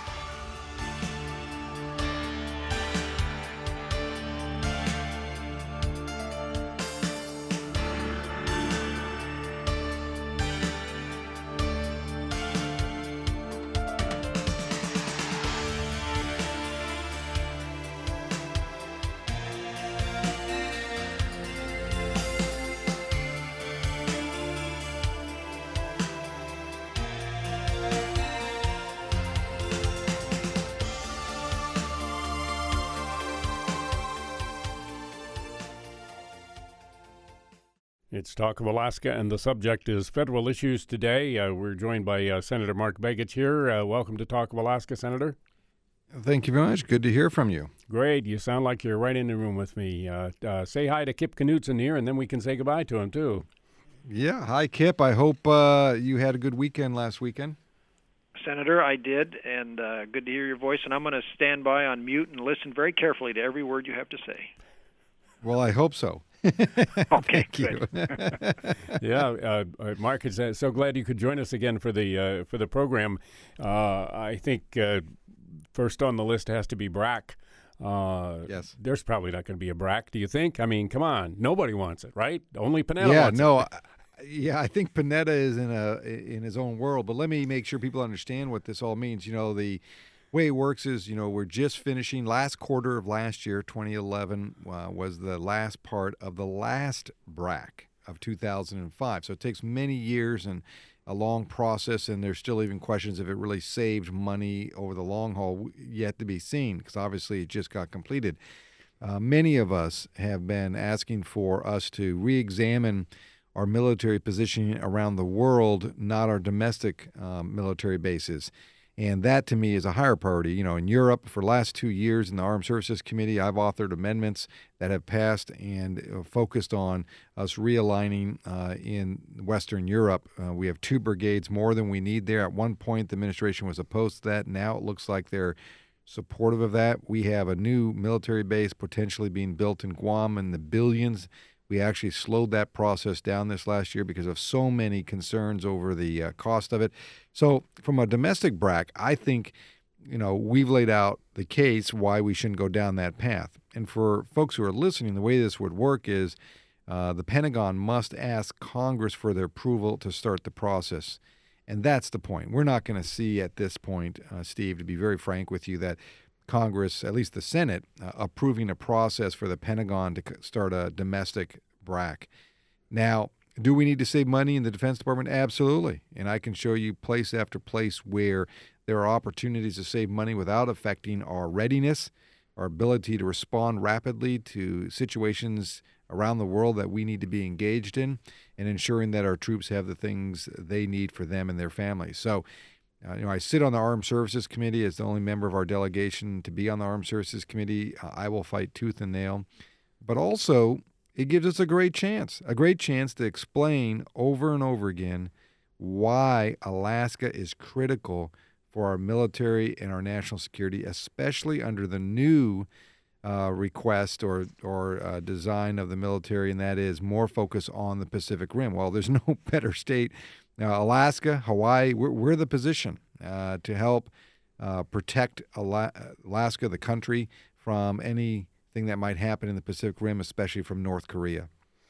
[SPEAKER 1] It's Talk of Alaska, and the subject is federal issues today. Uh, we're joined by uh, Senator Mark Begich here. Uh, welcome to Talk of Alaska, Senator.
[SPEAKER 6] Thank you very much. Good to hear from you.
[SPEAKER 1] Great. You sound like you're right in the room with me. Uh, uh, say hi to Kip Knutson here, and then we can say goodbye to him, too.
[SPEAKER 6] Yeah. Hi, Kip. I hope uh, you had a good weekend last weekend.
[SPEAKER 3] Senator, I did, and uh, good to hear your voice. And I'm going to stand by on mute and listen very carefully to every word you have to say.
[SPEAKER 6] Well, I hope so.
[SPEAKER 3] Okay,
[SPEAKER 6] Thank you.
[SPEAKER 1] yeah, uh, uh, Mark, is uh, so glad you could join us again for the uh, for the program. Uh, I think uh, first on the list has to be B R A C. Uh,
[SPEAKER 6] yes.
[SPEAKER 1] There's probably not going to be a B R A C, do you think? I mean, come on. Nobody wants it, right? Only Panetta
[SPEAKER 6] yeah,
[SPEAKER 1] wants
[SPEAKER 6] no,
[SPEAKER 1] it.
[SPEAKER 6] I, yeah, I think Panetta is in a in his own world, but let me make sure people understand what this all means. You know, the way it works is, you know, we're just finishing last quarter of last year, twenty eleven uh, was the last part of the last B R A C of two thousand five. So it takes many years and a long process, and there's still even questions if it really saved money over the long haul yet to be seen, because obviously it just got completed. Uh, many of us have been asking for us to re-examine our military positioning around the world, not our domestic um, military bases. And that, to me, is a higher priority. You know, in Europe, for the last two years in the Armed Services Committee, I've authored amendments that have passed and focused on us realigning uh, in Western Europe. Uh, we have two brigades more than we need there. At one point, the administration was opposed to that. Now it looks like they're supportive of that. We have a new military base potentially being built in Guam in the billions. We actually slowed that process down this last year because of so many concerns over the uh, cost of it. So from a domestic B R A C, I think, you know, we've laid out the case why we shouldn't go down that path. And for folks who are listening, the way this would work is uh, the Pentagon must ask Congress for their approval to start the process. And that's the point. We're not going to see at this point, uh, Steve, to be very frank with you, that Congress, at least the Senate, uh, approving a process for the Pentagon to c- start a domestic B R A C. Now, do we need to save money in the Defense Department? Absolutely. And I can show you place after place where there are opportunities to save money without affecting our readiness, our ability to respond rapidly to situations around the world that we need to be engaged in, and ensuring that our troops have the things they need for them and their families. So, uh, you know, I sit on the Armed Services Committee as the only member of our delegation to be on the Armed Services Committee. Uh, I will fight tooth and nail. But also, it gives us a great chance, a great chance to explain over and over again why Alaska is critical for our military and our national security, especially under the new uh, request or or uh, design of the military, and that is more focus on the Pacific Rim. Well, there's no better state. Uh, Alaska, Hawaii, we're, we're the position uh, to help uh, protect Ala- Alaska, the country, from anything that might happen in the Pacific Rim, especially from North Korea.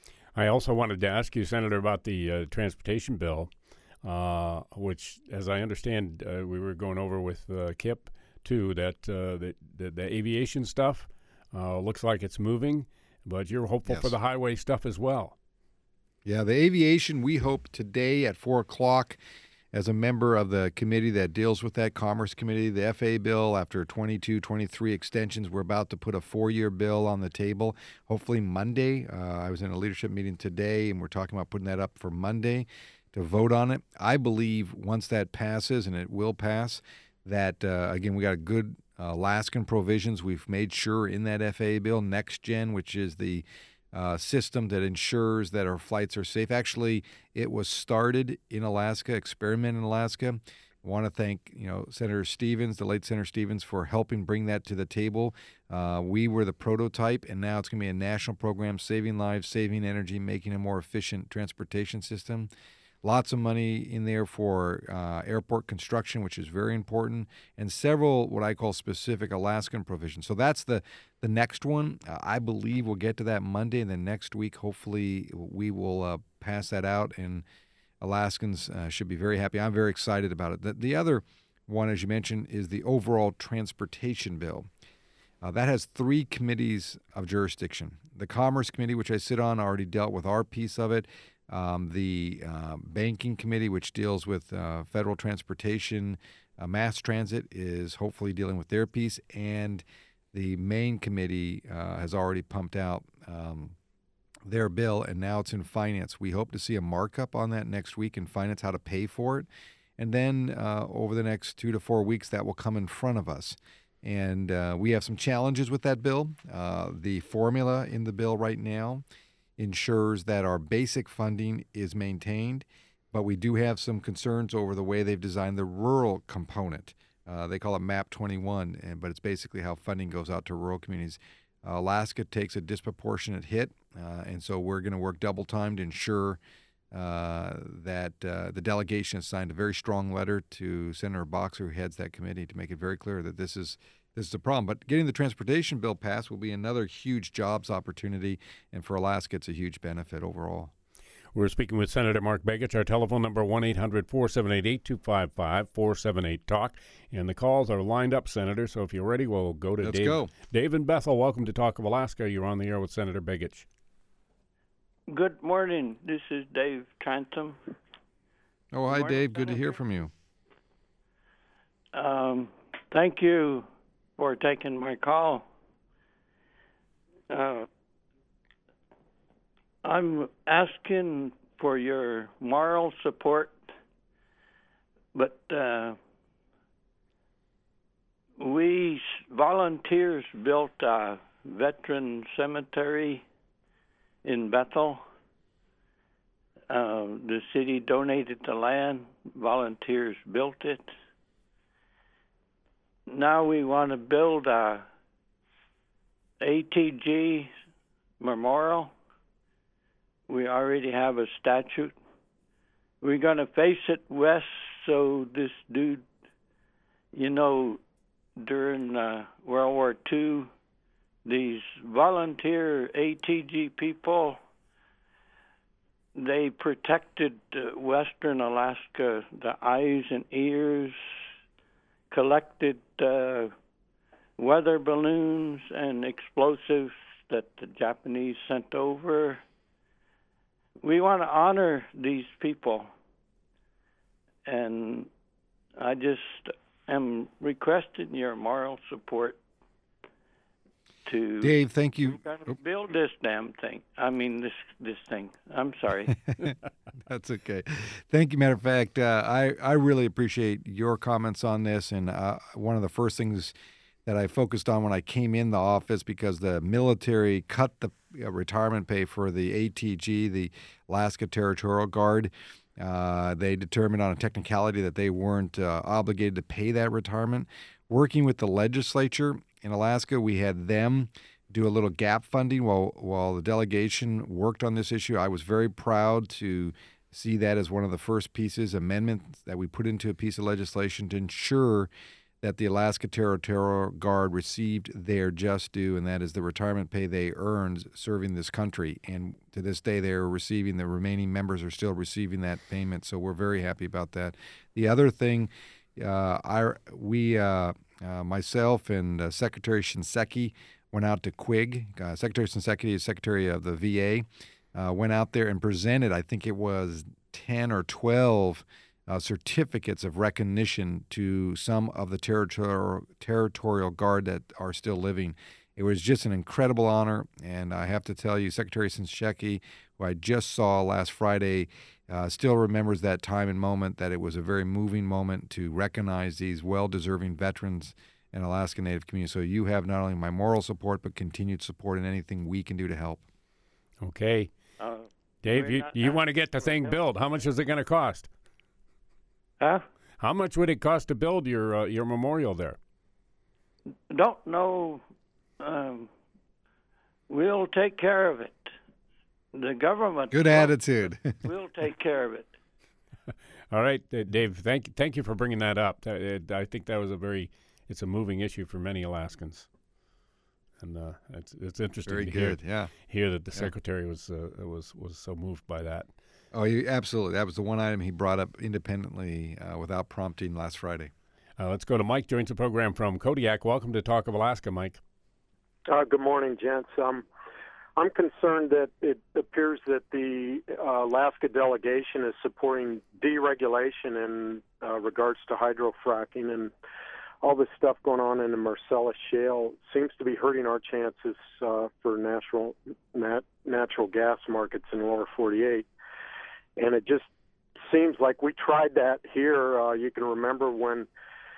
[SPEAKER 1] I also wanted to ask you, Senator, about the uh, transportation bill. Uh, which, as I understand, uh, we were going over with uh, Kip, too, that uh, the, the, the aviation stuff uh, looks like it's moving, but you're hopeful
[SPEAKER 6] Yes.
[SPEAKER 1] for the highway stuff as well.
[SPEAKER 6] Yeah, the aviation, we hope today at four o'clock, as a member of the committee that deals with that, Commerce Committee, the F A A bill, after twenty-two, twenty-three extensions, we're about to put a four-year bill on the table, hopefully Monday. Uh, I was in a leadership meeting today, and we're talking about putting that up for Monday to vote on it. I believe once that passes, and it will pass, that, uh, again, we got good uh, Alaskan provisions. We've made sure in that F A A bill, Next Gen, which is the uh, system that ensures that our flights are safe. Actually, it was started in Alaska, experiment in Alaska. I want to thank, you know, Senator Stevens, the late Senator Stevens, for helping bring that to the table. Uh, we were the prototype, and now it's going to be a national program, saving lives, saving energy, making a more efficient transportation system. Lots of money in there for uh, airport construction, which is very important, and several what I call specific Alaskan provisions. So that's the, the next one. Uh, I believe we'll get to that Monday, and then next week, hopefully, we will uh, pass that out, and Alaskans uh, should be very happy. I'm very excited about it. The, the other one, as you mentioned, is the overall transportation bill. Uh, that has three committees of jurisdiction. The Commerce Committee, which I sit on, already dealt with our piece of it. Um, the uh, Banking Committee, which deals with uh, federal transportation, uh, mass transit, is hopefully dealing with their piece. And the main committee uh, has already pumped out um, their bill, and now it's in finance. We hope to see a markup on that next week in finance, how to pay for it. And then uh, over the next two to four weeks, that will come in front of us. And uh, we have some challenges with that bill. Uh, the formula in the bill right now ensures that our basic funding is maintained, but we do have some concerns over the way they've designed the rural component. Uh, they call it MAP twenty-one, and, but it's basically how funding goes out to rural communities. Uh, Alaska takes a disproportionate hit, uh, and so we're going to work double time to ensure uh, that uh, the delegation has signed a very strong letter to Senator Boxer, who heads that committee, to make it very clear that this is This is a problem. But getting the transportation bill passed will be another huge jobs opportunity, and for Alaska, it's a huge benefit overall.
[SPEAKER 1] We're speaking with Senator Mark Begich. Our telephone number, one eight hundred four seven eight eight two five five, four seven eight talk. And the calls are lined up, Senator, so if you're ready, we'll go to
[SPEAKER 6] Let's
[SPEAKER 1] Dave.
[SPEAKER 6] go.
[SPEAKER 1] Dave in Bethel, welcome to Talk of Alaska. You're on the air with Senator Begich.
[SPEAKER 7] Good morning. This is Dave Trantham.
[SPEAKER 6] Oh, hi,
[SPEAKER 7] Morning,
[SPEAKER 6] Dave. Good to
[SPEAKER 7] Senator.
[SPEAKER 6] hear from you.
[SPEAKER 7] Um, thank you for taking my call. Uh, I'm asking for your moral support, but uh, we volunteers built a veteran cemetery in Bethel. Uh, the city donated the land. Volunteers built it. now we want to build a A T G memorial. We already have a statue. We're going to face it west so this dude, you know, during uh, World War Two, these volunteer A T G people, they protected uh, western Alaska, the eyes and ears, collected uh, weather balloons and explosives that the Japanese sent over. We want to honor these people. And I just am requesting your moral support to
[SPEAKER 6] Dave, thank you.
[SPEAKER 7] build this damn thing. I mean, this this thing. I'm sorry.
[SPEAKER 6] That's okay. Thank you. Matter of fact, uh, I, I really appreciate your comments on this. And uh, one of the first things that I focused on when I came in the office, because the military cut the uh, retirement pay for the A T G, the Alaska Territorial Guard. Uh, they determined on a technicality that they weren't uh, obligated to pay that retirement. Working with the legislature in Alaska, we had them do a little gap funding while while the delegation worked on this issue. I was very proud to see that as one of the first pieces, amendments that we put into a piece of legislation to ensure that the Alaska Territorial Guard received their just due, and that is the retirement pay they earned serving this country. And to this day, they are receiving, the remaining members are still receiving that payment, so we're very happy about that. The other thing, uh, I, we, uh, uh, myself and uh, Secretary Shinseki went out to Quig. Uh, Secretary Shinseki is Secretary of the V A, uh, went out there and presented, I think it was ten or twelve Uh, certificates of recognition to some of the territorial territorial guard that are still living. It was just an incredible honor, and I have to tell you, Secretary Shinseki, who I just saw last Friday, uh, still remembers that time and moment, that it was a very moving moment to recognize these well-deserving veterans and Alaska Native community. So you have not only my moral support, but continued support in anything we can do to help.
[SPEAKER 1] Okay.
[SPEAKER 7] Uh,
[SPEAKER 1] Dave, you, you want to get the thing built. How much is it going to cost?
[SPEAKER 7] Huh?
[SPEAKER 1] How much would it cost to build your uh, your memorial there?
[SPEAKER 7] Don't know. Um, we'll take care of it. The government.
[SPEAKER 6] Good
[SPEAKER 7] will,
[SPEAKER 6] attitude.
[SPEAKER 7] We'll take care of it.
[SPEAKER 1] All right, uh, Dave. Thank thank you for bringing that up. Uh, I think that was a very it's a moving issue for many Alaskans, and uh, it's it's interesting
[SPEAKER 6] Very
[SPEAKER 1] to
[SPEAKER 6] good.
[SPEAKER 1] hear
[SPEAKER 6] Yeah.
[SPEAKER 1] hear that the
[SPEAKER 6] Yeah.
[SPEAKER 1] secretary was uh, was was so moved by that.
[SPEAKER 6] Oh, you, absolutely. That was the one item he brought up independently uh, without prompting last Friday.
[SPEAKER 1] Uh, let's go to Mike, joins the program from Kodiak. Welcome to Talk of Alaska, Mike.
[SPEAKER 8] Uh, good morning, gents. Um, I'm concerned that it appears that the uh, Alaska delegation is supporting deregulation in uh, regards to hydrofracking, and all this stuff going on in the Marcellus Shale seems to be hurting our chances uh, for natural nat- natural gas markets in the lower forty-eight. And it just seems like we tried that here. Uh, you can remember when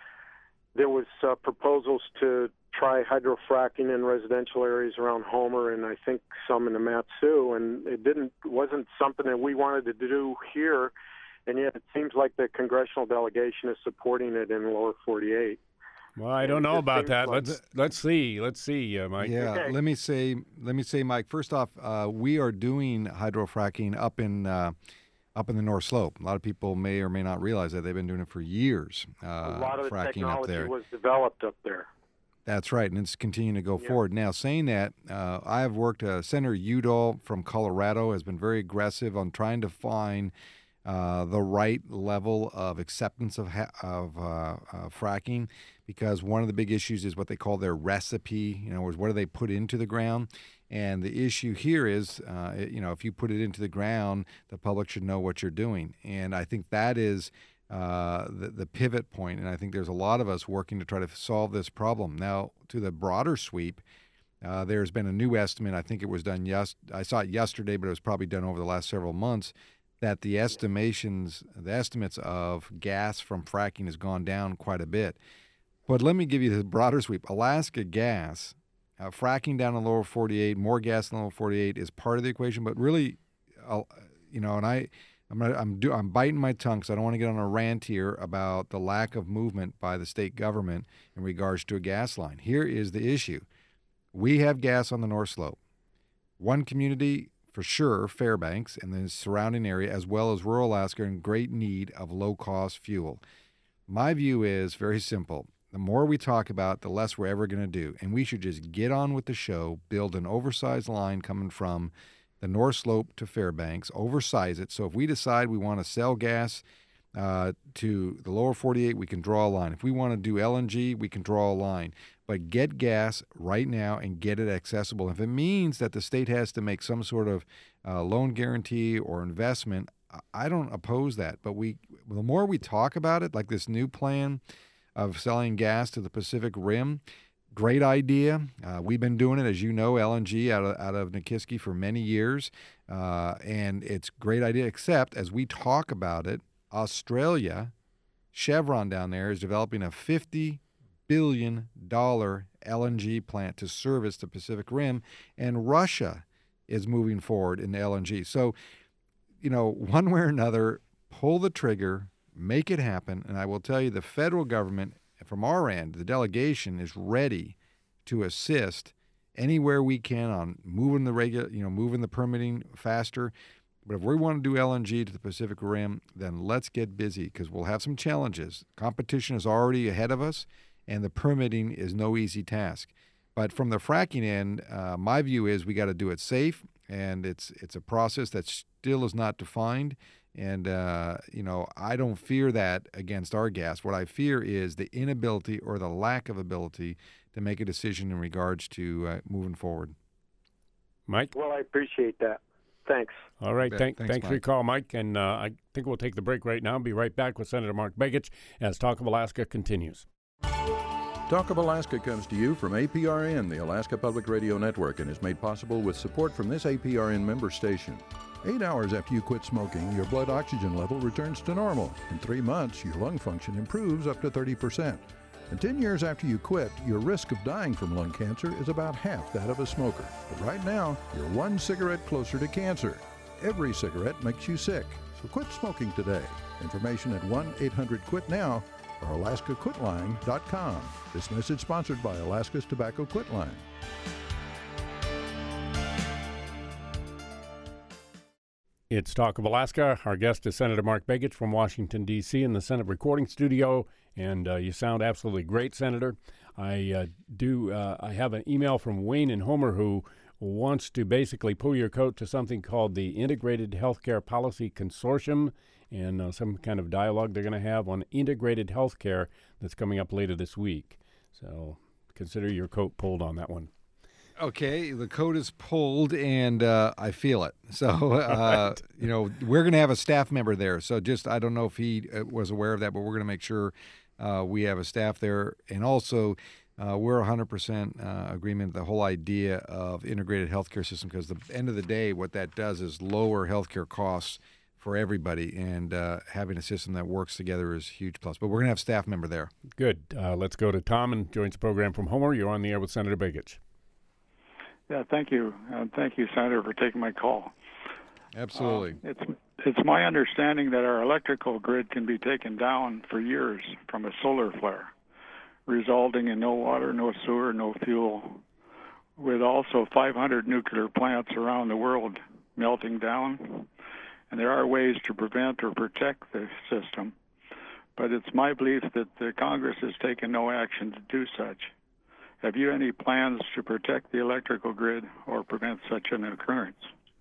[SPEAKER 8] there was uh, proposals to try hydrofracking in residential areas around Homer, and I think some in the Mat-Su, and it didn't wasn't something that we wanted to do here. And yet it seems like the congressional delegation is supporting it in the lower forty-eight.
[SPEAKER 1] Well, I don't
[SPEAKER 8] And it
[SPEAKER 1] know
[SPEAKER 8] just
[SPEAKER 1] about
[SPEAKER 8] seems
[SPEAKER 1] that.
[SPEAKER 8] like-
[SPEAKER 1] Let's let's see. Let's see, uh, Mike.
[SPEAKER 6] Yeah,
[SPEAKER 8] Okay.
[SPEAKER 6] let me say, let me say, Mike. First off, uh, we are doing hydrofracking up in uh, up in the North Slope. A lot of people may or may not realize that they've been doing it for years. Uh,
[SPEAKER 8] A lot of the
[SPEAKER 6] fracking up
[SPEAKER 8] technology
[SPEAKER 6] there.
[SPEAKER 8] was developed up there.
[SPEAKER 6] That's right, and it's continuing to go
[SPEAKER 8] Yeah.
[SPEAKER 6] forward. Now, saying that, uh, I have worked. Uh, Senator Udall from Colorado has been very aggressive on trying to find uh, the right level of acceptance of ha- of uh, uh, fracking, because one of the big issues is what they call their recipe. You know, is what do they put into the ground? And the issue here is, uh, it- you know, if you put it into the ground, the public should know what you're doing. And I think that is uh, the, the pivot point. And I think there's a lot of us working to try to solve this problem. Now, to the broader sweep, uh, there's been a new estimate. I think it was done yes. I saw it yesterday, but it was probably done over the last several months, that the estimations, the estimates of gas from fracking has gone down quite a bit. But let me give you the broader sweep. Alaska gas, uh, fracking down in the lower forty-eight, more gas in the lower forty-eight is part of the equation, but really, uh, you know, and I, I'm gonna, I'm do, I'm biting my tongue because I don't want to get on a rant here about the lack of movement by the state government in regards to a gas line. Here is the issue: we have gas on the North Slope. One community for sure, Fairbanks, and the surrounding area, as well as rural Alaska, are in great need of low-cost fuel. My view is very simple. The more we talk about it, the less we're ever going to do. And we should just get on with the show, build an oversized line coming from the North Slope to Fairbanks, oversize it. So if we decide we want to sell gas uh, to the lower forty-eight, we can draw a line. If we want to do L N G, we can draw a line. But get gas right now and get it accessible. If it means that the state has to make some sort of uh, loan guarantee or investment, I don't oppose that. But we, the more we talk about it, like this new plan of selling gas to the Pacific Rim, great idea. Uh, we've been doing it, as you know, L N G out of, out of Nikiski for many years, uh, and it's a great idea, except as we talk about it, Australia, Chevron down there is developing a fifty billion dollars L N G plant to service the Pacific Rim, and Russia is moving forward in L N G. So, you know, one way or another, pull the trigger, make it happen, and I will tell you the federal government, from our end, the delegation is ready to assist anywhere we can on moving the regular, you know, moving the permitting faster. But if we want to do L N G to the Pacific Rim, then let's get busy because we'll have some challenges. Competition is already ahead of us, and the permitting is no easy task. But from the fracking end, uh, my view is we got to do it safe, and it's it's a process that still is not defined. And, uh, you know, I don't fear that against our gas. What I fear is the inability or the lack of ability to make a decision in regards to uh, moving forward.
[SPEAKER 1] Mike?
[SPEAKER 8] Well, I appreciate that. Thanks.
[SPEAKER 1] All right. Thank,
[SPEAKER 6] Thanks,
[SPEAKER 1] thanks for your
[SPEAKER 6] Mike.
[SPEAKER 1] call, Mike. And uh, I think we'll take the break right now and be right back with Senator Mark Begich as Talk of Alaska continues.
[SPEAKER 2] Talk of Alaska comes to you from A P R N, the Alaska Public Radio Network, and is made possible with support from this A P R N member station. Eight hours after you quit smoking, your blood oxygen level returns to normal. In three months, your lung function improves up to thirty percent. And ten years after you quit, your risk of dying from lung cancer is about half that of a smoker. But right now, you're one cigarette closer to cancer. Every cigarette makes you sick, so quit smoking today. Information at one eight hundred quit now or alaska quit line dot com. This message sponsored by Alaska's Tobacco Quit Line.
[SPEAKER 1] It's Talk of Alaska. Our guest is Senator Mark Begich from Washington, D C in the Senate recording studio, and uh, you sound absolutely great, Senator. I uh, do. Uh, I have an email from Wayne in Homer who wants to basically pull your coat to something called the Integrated Healthcare Policy Consortium and uh, some kind of dialogue they're going to have on integrated healthcare that's coming up later this week. So consider your coat pulled on that one.
[SPEAKER 6] Okay, the coat is pulled, and uh, I feel it. So, uh, right. you know, we're going to have a staff member there. So just, I don't know if he uh, was aware of that, but we're going to make sure uh, we have a staff there. And also, uh, we're one hundred percent uh, agreement the whole idea of integrated healthcare system, because at the end of the day, what that does is lower healthcare costs for everybody, and uh, having a system that works together is a huge plus. But we're going to have a staff member there.
[SPEAKER 1] Good. Uh, let's go to Tom and joins the program from Homer. You're on the air with Senator Begich.
[SPEAKER 9] Yeah, thank you. Uh, thank you, Senator, for taking my call.
[SPEAKER 6] Absolutely.
[SPEAKER 9] Uh, it's it's my understanding that our electrical grid can be taken down for years from a solar flare, resulting in no water, no sewer, no fuel, with also five hundred nuclear plants around the world melting down. And there are ways to prevent or protect the system, but it's my belief that the Congress has taken no action to do such. Have you any plans to protect the electrical grid or prevent such an occurrence?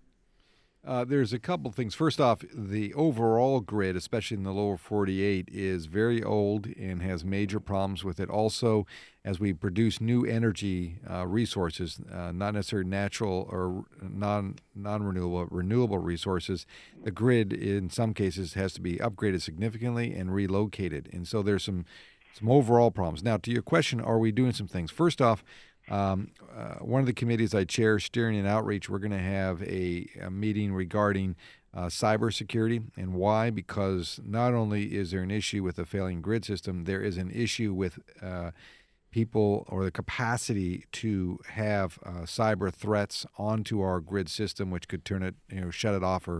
[SPEAKER 6] Uh, there's a couple things. First off, the overall grid, especially in the lower forty-eight, is very old and has major problems with it. Also, as we produce new energy uh, resources, uh, not necessarily natural or non, non-renewable, renewable resources, the grid in some cases has to be upgraded significantly and relocated. And so there's some some overall problems. Now, to your question, are we doing some things? First off, Um, uh, one of the committees I chair, Steering and Outreach, we're going to have a, a meeting regarding uh, cybersecurity. And why? Because not only is there an issue with a failing grid system, there is an issue with uh, people or the capacity to have uh, cyber threats onto our grid system, which could turn it, you know, shut it off or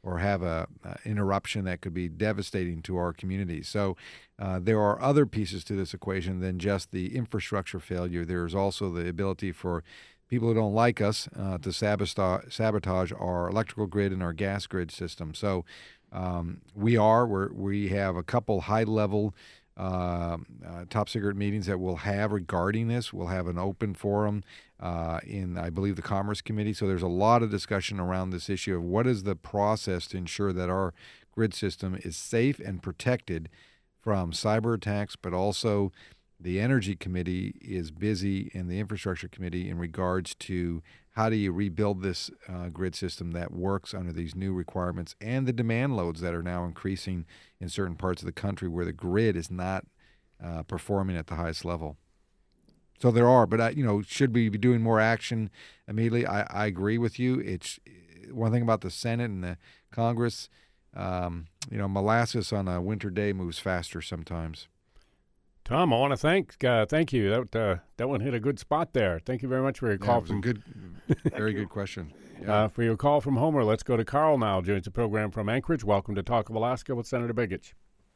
[SPEAKER 6] or have a, a interruption that could be devastating to our communities. So uh, there are other pieces to this equation than just the infrastructure failure. There's also the ability for people who don't like us uh, to sabotage, sabotage our electrical grid and our gas grid system. So um, we are, we're, we have a couple high-level uh, uh, top secret meetings that we'll have regarding this. We'll have an open forum uh, in, I believe, the Commerce Committee. So there's a lot of discussion around this issue of what is the process to ensure that our grid system is safe and protected from cyber attacks, but also the Energy Committee is busy, and the Infrastructure Committee, in regards to how do you rebuild this uh, grid system that works under these new requirements and the demand loads that are now increasing in certain parts of the country where the grid is not uh, performing at the highest level. So there are, but I, you know, should we be doing more action immediately? I, I agree with you. It's one thing about the Senate and the Congress. Um, you know, molasses on a winter day moves faster sometimes.
[SPEAKER 1] Tom, I want to thank uh, thank you. That uh, that one hit a good spot there. Thank you very much for your
[SPEAKER 6] Yeah,
[SPEAKER 1] call
[SPEAKER 6] it was
[SPEAKER 1] from
[SPEAKER 6] a good, very good question. Yeah.
[SPEAKER 1] uh, for your call from Homer. Let's go to Carl now. Joins the program from Anchorage. Welcome to Talk of Alaska with Senator Begich.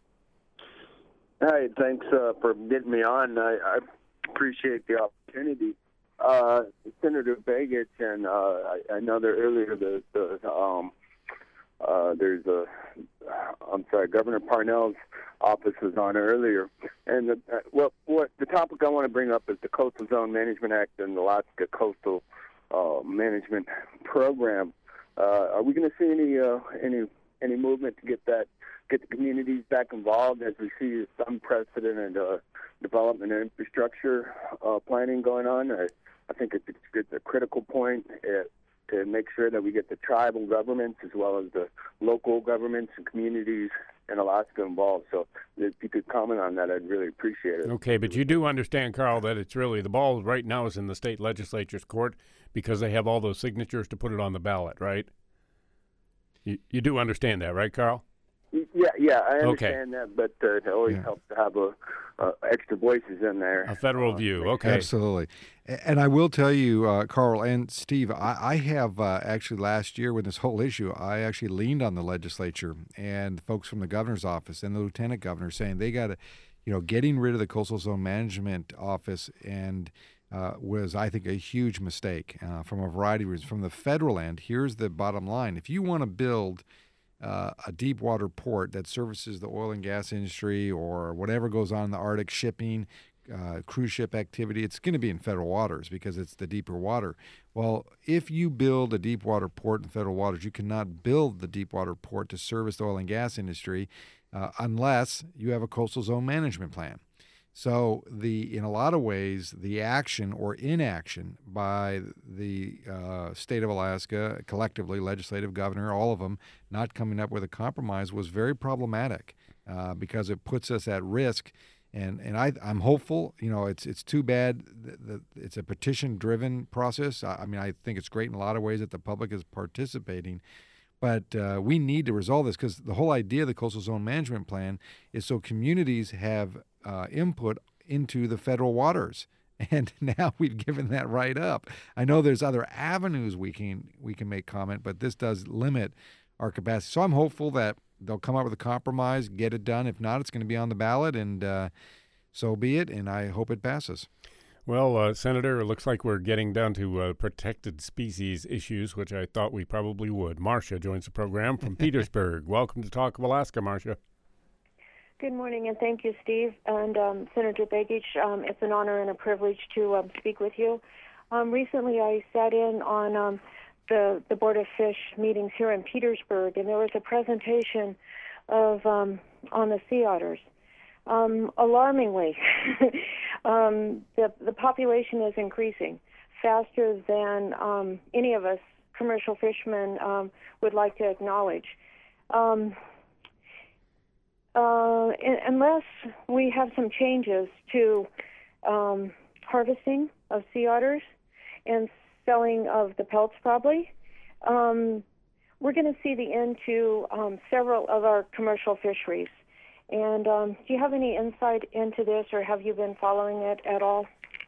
[SPEAKER 10] Hi, thanks uh, for getting me on. I, I appreciate the opportunity. Uh, Senator Begich, and uh, I, I know that earlier the, the um, uh, there's a, I'm sorry, Governor Parnell's office was on earlier. And the, uh, well, what the topic I want to bring up is the Coastal Zone Management Act and the Alaska Coastal uh, Management Program. Uh, are we going to see any uh, any any movement to get that get the communities back involved as we see this unprecedented uh, development and infrastructure uh, planning going on? I, I think it's, it's a critical point uh, to make sure that we get the tribal governments as well as the local governments and communities in Alaska involved. So if you could comment on that, I'd really appreciate it.
[SPEAKER 1] Okay, but you do understand, Carl, that it's really the ball right now is in the state legislature's court because they have all those signatures to put it on the ballot, right? You you do understand that, right, Carl?
[SPEAKER 10] Yeah, yeah, I
[SPEAKER 1] Okay.
[SPEAKER 10] understand that, but uh, it always
[SPEAKER 6] Yeah.
[SPEAKER 10] helps to have a, uh, extra voices in there.
[SPEAKER 1] A federal
[SPEAKER 10] Uh,
[SPEAKER 1] view. Okay.
[SPEAKER 6] Absolutely. A- And I will tell you, uh, Carl and Steve, I, I have uh, actually last year with this whole issue, I actually leaned on the legislature and folks from the governor's office and the lieutenant governor saying they got to, you know, getting rid of the Coastal Zone Management Office and uh, was, I think, a huge mistake uh, from a variety of reasons. From the federal end, here's the bottom line. If you want to build Uh, a deep water port that services the oil and gas industry or whatever goes on in the Arctic, shipping, uh, cruise ship activity, it's going to be in federal waters because it's the deeper water. Well, if you build a deep water port in federal waters, you cannot build the deep water port to service the oil and gas industry uh, unless you have a coastal zone management plan. So the in a lot of ways, the action or inaction by the uh, state of Alaska, collectively, legislative, governor, all of them, not coming up with a compromise was very problematic uh, because it puts us at risk. And and I I'm hopeful. You know, it's it's too bad that, that it's a petition-driven process. I, I mean, I think it's great in a lot of ways that the public is participating. But uh, we need to resolve this because the whole idea of the Coastal Zone Management Plan is so communities have uh, input into the federal waters. And now we've given that right up. I know there's other avenues we can we can make comment, but this does limit our capacity. So I'm hopeful that they'll come up with a compromise, get it done. If not, it's going to be on the ballot, and uh, so be it. And I hope it passes.
[SPEAKER 1] Well, uh, Senator, it looks like we're getting down to uh, protected species issues, which I thought we probably would. Marcia joins the program from Petersburg. Welcome to Talk of Alaska, Marcia.
[SPEAKER 11] Good morning, and thank you, Steve. And um, Senator Begich, um, it's an honor and a privilege to um, speak with you. Um, recently, I sat in on um, the, the Board of Fish meetings here in Petersburg, and there was a presentation of um, on the sea otters. Um, alarmingly, um, the, the population is increasing faster than um, any of us commercial fishermen um, would like to acknowledge. Um, uh, in, unless we have some changes to um, harvesting of sea otters and selling of the pelts probably, um, we're going to see the end to um, several of our commercial fisheries. And um, do you have any insight into this, or have you been following it at all?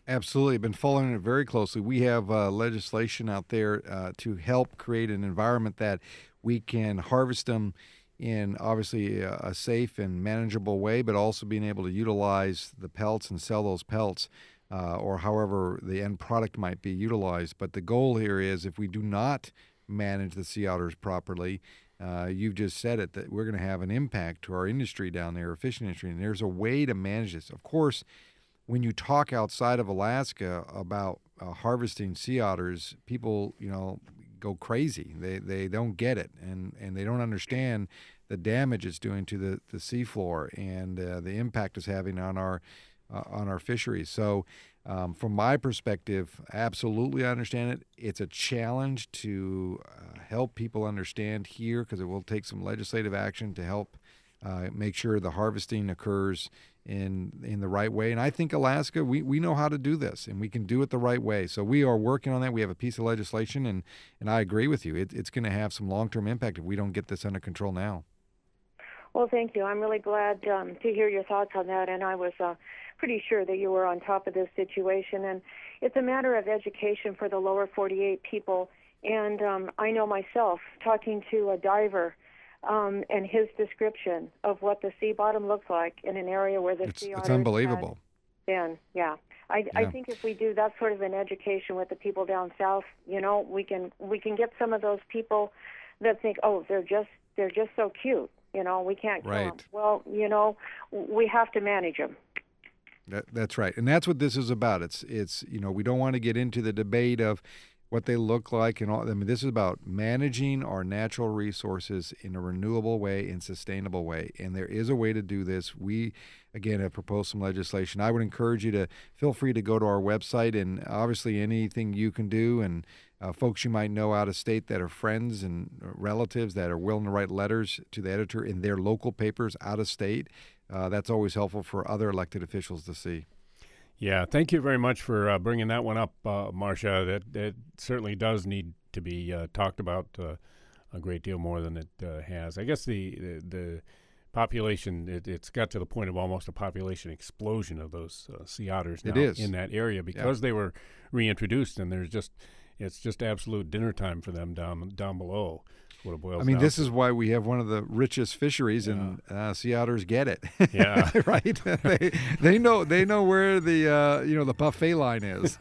[SPEAKER 6] Absolutely. I've been following it very closely. We have uh, legislation out there uh, to help create an environment that we can harvest them in obviously a, a safe and manageable way, but also being able to utilize the pelts and sell those pelts uh, or however the end product might be utilized. But the goal here is if we do not manage the sea otters properly, uh, you've just said it, that we're going to have an impact to our industry down there, our fishing industry, and there's a way to manage this. Of course, when you talk outside of Alaska about uh, harvesting sea otters, people, you know, go crazy. They they don't get it, and, and they don't understand the damage it's doing to the, the seafloor and uh, the impact it's having on our uh, on our fisheries. So, um, from my perspective, absolutely I understand it. It's a challenge to uh, help people understand here because it will take some legislative action to help uh, make sure the harvesting occurs in in the right way. And I think Alaska, we, we know how to do this, and we can do it the right way. So we are working on that. We have a piece of legislation, and, and I agree with you. It, it's going to have some long-term impact if we don't get this under control now.
[SPEAKER 11] Well, thank you. I'm really glad um, to hear your thoughts on that, and I was uh, pretty sure that you were on top of this situation. And it's a matter of education for the lower forty-eight people. And um, I know myself, talking to a diver, Um, and his description of what the sea bottom looks like in an area where the
[SPEAKER 6] it's,
[SPEAKER 11] sea
[SPEAKER 6] it's
[SPEAKER 11] otters
[SPEAKER 6] unbelievable.
[SPEAKER 11] Then, yeah, I,
[SPEAKER 6] yeah.
[SPEAKER 11] I think if we do that sort of an education with the people down south, you know, we can we can get some of those people that think, oh, they're just they're just so cute, you know, we can't kill
[SPEAKER 6] right.
[SPEAKER 11] them. Well, you know, we have to manage them.
[SPEAKER 6] That, that's right, and that's what this is about. It's it's you know, we don't want to get into the debate of what they look like and all. I mean, this is about managing our natural resources in a renewable way and sustainable way. And there is a way to do this. We, again, have proposed some legislation. I would encourage you to feel free to go to our website, and obviously anything you can do, and uh, folks you might know out of state that are friends and relatives that are willing to write letters to the editor in their local papers out of state. Uh, that's always helpful for other elected officials to see.
[SPEAKER 1] Yeah, thank you very much for uh, bringing that one up, uh, Marcia. That, that certainly does need to be uh, talked about uh, a great deal more than it uh, has. I guess the the, the population, it, it's got to the point of almost a population explosion of those uh, sea otters now
[SPEAKER 6] it is.
[SPEAKER 1] in that area because
[SPEAKER 6] yeah.
[SPEAKER 1] they were reintroduced, and there's just it's just absolute dinner time for them down down below. What it boils
[SPEAKER 6] I mean,
[SPEAKER 1] down
[SPEAKER 6] this
[SPEAKER 1] to.
[SPEAKER 6] is why we have one of the richest fisheries, yeah. and uh, sea otters get it.
[SPEAKER 1] Yeah,
[SPEAKER 6] right. they they know they know where the uh, you know the buffet line is.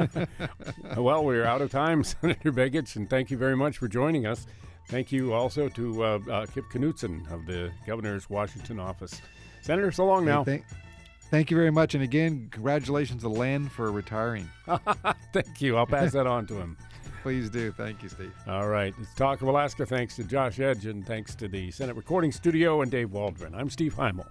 [SPEAKER 1] Well, we're out of time, Senator Begich, and thank you very much for joining us. Thank you also to uh, uh, Kip Knutson of the Governor's Washington office. Senator, so long now.
[SPEAKER 6] Hey, thank, thank you very much, and again, congratulations to Len for retiring.
[SPEAKER 1] Thank you. I'll pass that on to him.
[SPEAKER 6] Please do. Thank you, Steve.
[SPEAKER 1] All right. It's Talk of Alaska. Thanks to Josh Edge and thanks to the Senate Recording Studio and Dave Waldron. I'm Steve Heimel.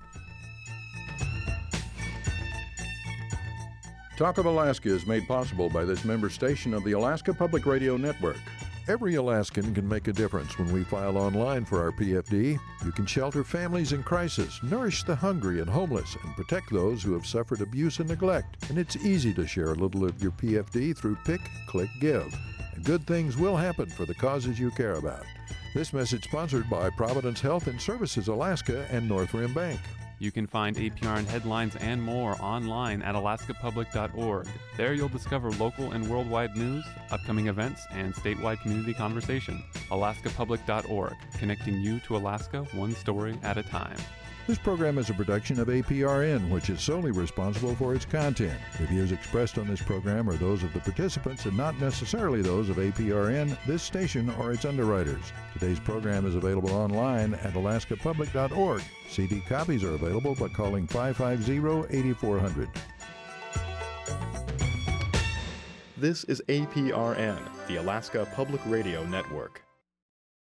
[SPEAKER 2] Talk of Alaska is made possible by this member station of the Alaska Public Radio Network. Every Alaskan can make a difference when we file online for our P F D. You can shelter families in crisis, nourish the hungry and homeless, and protect those who have suffered abuse and neglect. And it's easy to share a little of your P F D through Pick, Click, Give. And good things will happen for the causes you care about. This message sponsored by Providence Health and Services Alaska and North Rim Bank.
[SPEAKER 12] You can find A P R N headlines and more online at alaska public dot org. There you'll discover local and worldwide news, upcoming events, and statewide community conversation. alaska public dot org, connecting you to Alaska one story at a time.
[SPEAKER 2] This program is a production of A P R N, which is solely responsible for its content. The views expressed on this program are those of the participants and not necessarily those of A P R N, this station, or its underwriters. Today's program is available online at alaska public dot org. C D copies are available by calling five five zero, eight four zero zero.
[SPEAKER 13] This is A P R N, the Alaska Public Radio Network.